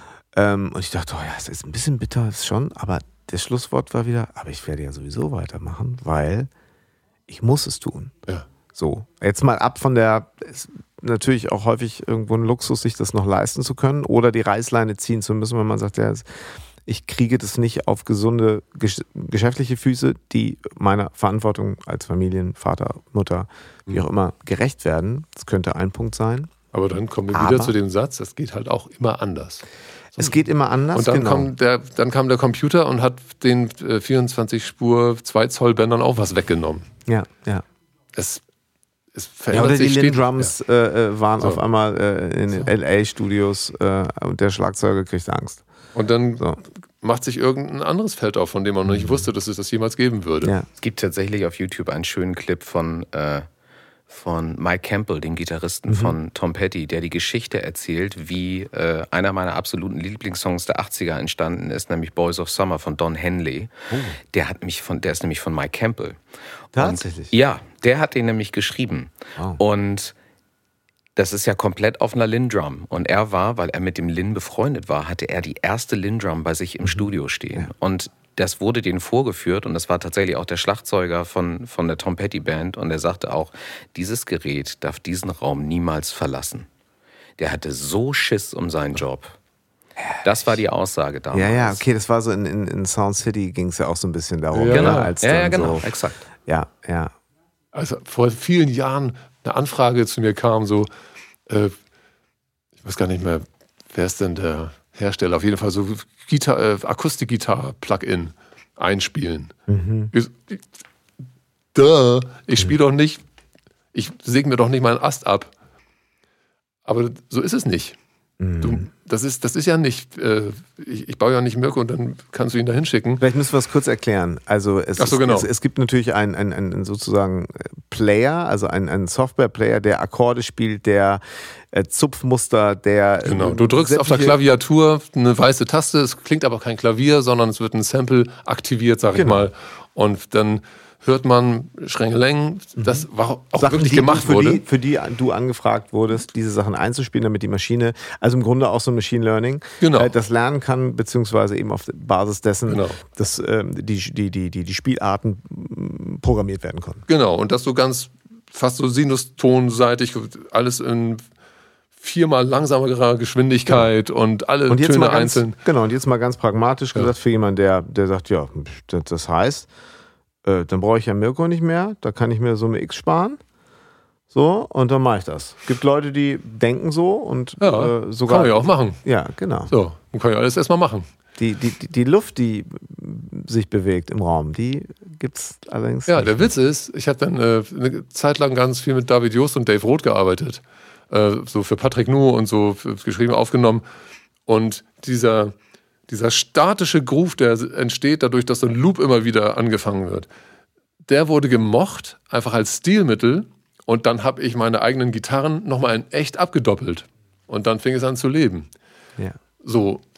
Ähm, und ich dachte, oh ja, es ist ein bisschen bitter, ist schon, aber das Schlusswort war wieder, aber ich werde ja sowieso weitermachen, weil ich muss es tun. Ja. So, jetzt mal ab von der, ist natürlich auch häufig irgendwo ein Luxus, sich das noch leisten zu können oder die Reißleine ziehen zu müssen, wenn man sagt, ja, ich kriege das nicht auf gesunde gesch- geschäftliche Füße, die meiner Verantwortung als Familienvater, Mutter, wie auch immer, gerecht werden. Das könnte ein Punkt sein. Aber dann kommen wir Aber wieder zu dem Satz, es geht halt auch immer anders. So. Es geht immer anders, Und dann, genau. kam der, dann kam der Computer und hat den äh, vierundzwanzig Spur zwei Zoll Bändern auch was weggenommen. Ja, ja. Es, es Ja, verändert oder die sich Lindrums ja. äh, waren So. auf einmal äh, in den So. L A-Studios äh, und der Schlagzeuger kriegt Angst. Und dann So. macht sich irgendein anderes Feld auf, von dem man noch nicht wusste, dass es das jemals geben würde. Ja. Es gibt tatsächlich auf YouTube einen schönen Clip von, äh, von Mike Campbell, dem Gitarristen mhm. von Tom Petty, der die Geschichte erzählt, wie äh, einer meiner absoluten Lieblingssongs der achtziger entstanden ist, nämlich Boys of Summer von Don Henley. Oh. Der, hat mich von, der ist nämlich von Mike Campbell. Tatsächlich? Und, ja, der hat den nämlich geschrieben. Oh. Und das ist ja komplett auf einer Lindrum. Und er war, weil er mit dem Lin befreundet war, hatte er die erste Lindrum bei sich im mhm. Studio stehen. Ja. Und das wurde denen vorgeführt und das war tatsächlich auch der Schlagzeuger von, von der Tom Petty Band. Und er sagte auch, dieses Gerät darf diesen Raum niemals verlassen. Der hatte so Schiss um seinen Job. Das war die Aussage damals. Ja, ja, okay, das war so in, in, in Sound City ging es ja auch so ein bisschen darum. Ja, ne? genau. Als ja, ja, dann genau, so, exakt. Ja, ja. Also vor vielen Jahren eine Anfrage zu mir kam, so, äh, ich weiß gar nicht mehr, wer ist denn der Hersteller? Auf jeden Fall so Gitar- äh, Akustikgitarre-Plugin einspielen. Mhm. Ich, ich, duh, ich spiele doch nicht, ich säge mir doch nicht meinen Ast ab. Aber so ist es nicht. Mhm. Du, das, ist, das ist ja nicht, äh, ich, ich baue ja nicht Mirko und dann kannst du ihn da hinschicken. Vielleicht müssen wir es kurz erklären. Also es, Ach so, genau. es, es gibt natürlich einen, einen, einen sozusagen Player, also einen, einen Software-Player, der Akkorde spielt, der äh, Zupfmuster, der... Genau, du drückst auf der Klaviatur eine weiße Taste, es klingt aber kein Klavier, sondern es wird ein Sample aktiviert, sag ich genau. mal. Und dann hört man Schrengeleng, das war auch Sachen, wirklich die gemacht für wurde. Die, für die du angefragt wurdest, diese Sachen einzuspielen, damit die Maschine, also im Grunde auch so Machine Learning, genau. äh, das lernen kann, beziehungsweise eben auf Basis dessen, genau. dass ähm, die, die, die, die, die Spielarten m, programmiert werden können. Genau, und das so ganz, fast so sinustonseitig, alles in viermal langsamerer Geschwindigkeit genau. und alle und jetzt Töne mal ganz, einzeln. Genau, und jetzt mal ganz pragmatisch ja. gesagt, für jemanden, der, der sagt, ja, das heißt, äh, dann brauche ich ja Mirko nicht mehr, da kann ich mir Summe X sparen. So, und dann mache ich das. Es gibt Leute, die denken so und ja, äh, sogar. Kann man ja auch machen. Ja, genau. So, man kann ja alles erstmal machen. Die, die, die Luft, die sich bewegt im Raum, die gibt es allerdings Ja, nicht. der Witz ist, ich habe dann äh, eine Zeit lang ganz viel mit David Jost und Dave Roth gearbeitet. Äh, so für Patrick Nu und so geschrieben, aufgenommen. Und dieser, dieser statische Groove, der entsteht dadurch, dass so ein Loop immer wieder angefangen wird, der wurde gemocht, einfach als Stilmittel. Und dann habe ich meine eigenen Gitarren nochmal in echt abgedoppelt. Und dann fing es an zu leben. Ja. So,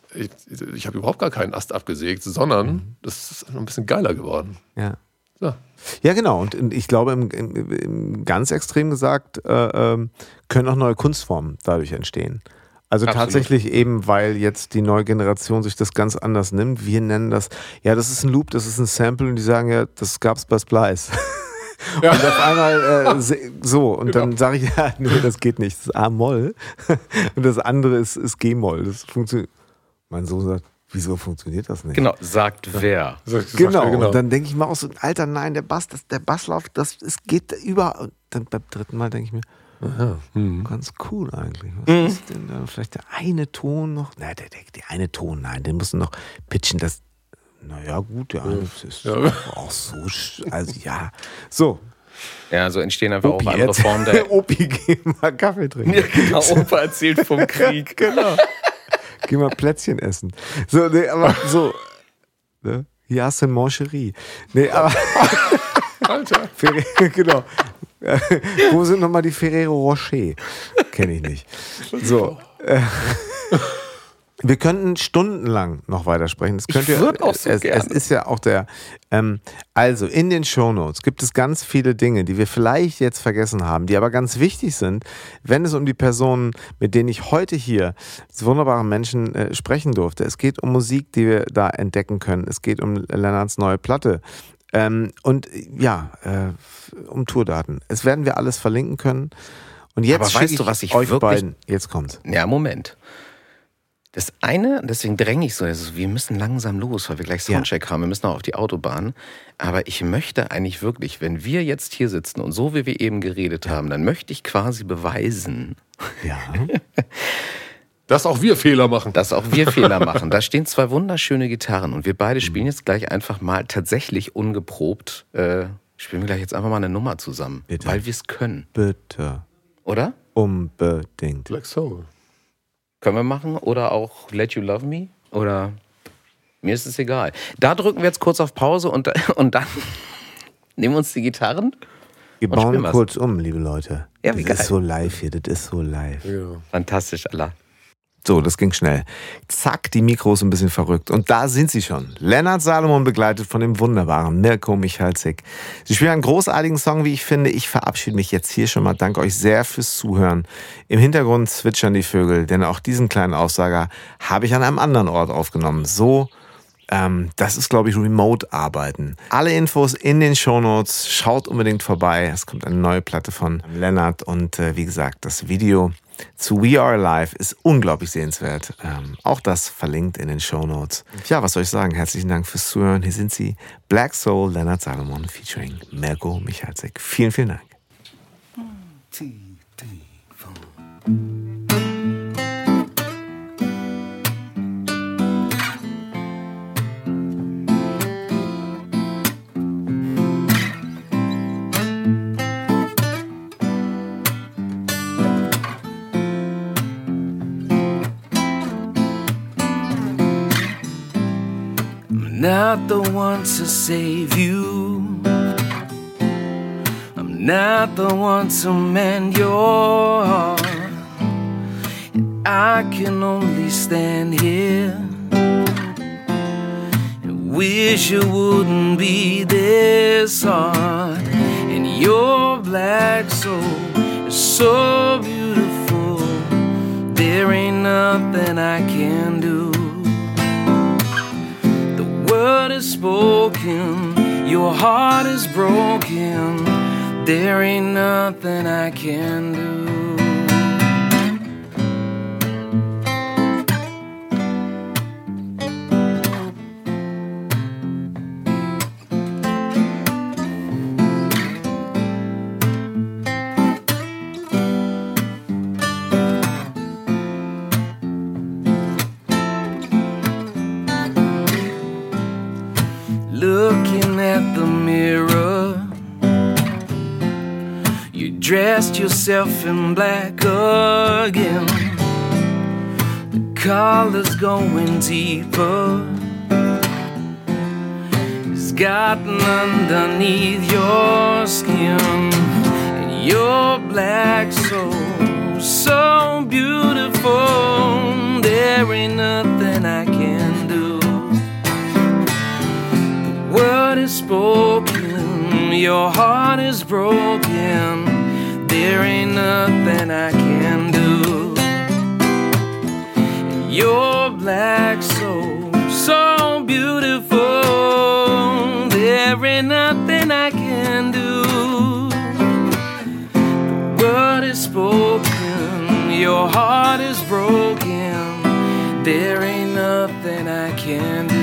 ich, ich habe überhaupt gar keinen Ast abgesägt, sondern mhm. das ist noch ein bisschen geiler geworden. Ja. So. Ja, genau. Und ich glaube, im, im, im ganz extrem gesagt, äh, äh, können auch neue Kunstformen dadurch entstehen. Also Absolut. Tatsächlich eben, weil jetzt die neue Generation sich das ganz anders nimmt. Wir nennen das, ja, das ist ein Loop, das ist ein Sample und die sagen ja, das gab's bei Splice. Ja. Und auf einmal äh, so, und genau. Dann sage ich, ja, nee, das geht nicht. Das ist A-Moll und das andere ist, ist G-Moll. Das funktioniert. Mein Sohn sagt, wieso funktioniert das nicht? Genau, sagt wer. Sagt, genau. Sagt, genau, und dann denke ich mir auch so, Alter, nein, der Bass, das, der Basslauf, das es geht über. Und dann beim dritten Mal denke ich mir, aha, mhm. ganz cool eigentlich. Was mhm. ist denn da? Vielleicht der eine Ton noch? Nein, der, der, der eine Ton, nein, den musst du noch pitchen. Das, naja, gut, der eine ist ja. auch so, also ja, so. Ja, so entstehen einfach Opi auch andere jetzt. Formen der... Opi, geh mal Kaffee trinken. Ja, genau, Opa erzählt vom Krieg. Genau. Geh mal Plätzchen essen. So, nee, aber so, ne? Ja, c'est mon chéri. Nee, aber... Alter. Genau. Wo sind nochmal die Ferrero Rocher? Kenne ich nicht. So. Äh, wir könnten stundenlang noch weitersprechen. Das könnt ich ihr, würde auch so es, gerne. Es ist ja auch der... Ähm, also, in den Shownotes gibt es ganz viele Dinge, die wir vielleicht jetzt vergessen haben, die aber ganz wichtig sind, wenn es um die Personen, mit denen ich heute hier, diese wunderbaren Menschen, äh, sprechen durfte. Es geht um Musik, die wir da entdecken können. Es geht um Lennarts neue Platte. Ähm, und ja, äh, um Tourdaten. Es werden wir alles verlinken können. Und jetzt aber weißt du, was ich euch wirklich... beiden, jetzt kommt's. Ja, Moment. Das eine, deswegen dränge ich so, also wir müssen langsam los, weil wir gleich Soundcheck ja. haben, wir müssen auch auf die Autobahn. Aber ich möchte eigentlich wirklich, wenn wir jetzt hier sitzen und so wie wir eben geredet haben, dann möchte ich quasi beweisen, ja. dass auch wir Fehler machen. Dass auch wir Fehler machen. Da stehen zwei wunderschöne Gitarren und wir beide spielen jetzt gleich einfach mal tatsächlich ungeprobt, äh, spielen wir gleich jetzt einfach mal eine Nummer zusammen, Bitte. Weil wir es können. Bitte. Oder? Unbedingt. Black Soul. Können wir machen oder auch Let You Love Me oder mir ist es egal. Da drücken wir jetzt kurz auf Pause und, und dann nehmen wir uns die Gitarren. Wir bauen kurz um, liebe Leute. Ja, wie das geil. ist so live hier, das ist so live. Ja. Fantastisch, Allah. So, das ging schnell. Zack, die Mikros ein bisschen verrückt. Und da sind sie schon. Lennart Salomon begleitet von dem wunderbaren Mirko Michalczyk. Sie spielen einen großartigen Song, wie ich finde. Ich verabschiede mich jetzt hier schon mal. Danke euch sehr fürs Zuhören. Im Hintergrund zwitschern die Vögel, denn auch diesen kleinen Aussager habe ich an einem anderen Ort aufgenommen. So, ähm, das ist, glaube ich, Remote-Arbeiten. Alle Infos in den Shownotes. Schaut unbedingt vorbei. Es kommt eine neue Platte von Lennart. Und äh, wie gesagt, das Video zu We Are Alive ist unglaublich sehenswert. Ähm, auch das verlinkt in den Shownotes. Ja, was soll ich sagen? Herzlichen Dank fürs Zuhören. Hier sind sie, Black Soul, Lennart Salomon featuring Mirko Michalczyk. Vielen, vielen Dank. Not the one to save you. I'm not the one to mend your heart. I can only stand here and wish it wouldn't be this hard. And your black soul is so beautiful. There ain't nothing I can do. Word is spoken, your heart is broken. There ain't nothing I can do. Looking at the mirror, you dressed yourself in black again. The color's going deeper. It's gotten underneath your skin. And your black soul, so beautiful. There ain't nothing I your heart is broken. There ain't nothing I can do. And your black soul, so beautiful. There ain't nothing I can do. The word is spoken, your heart is broken. There ain't nothing I can do.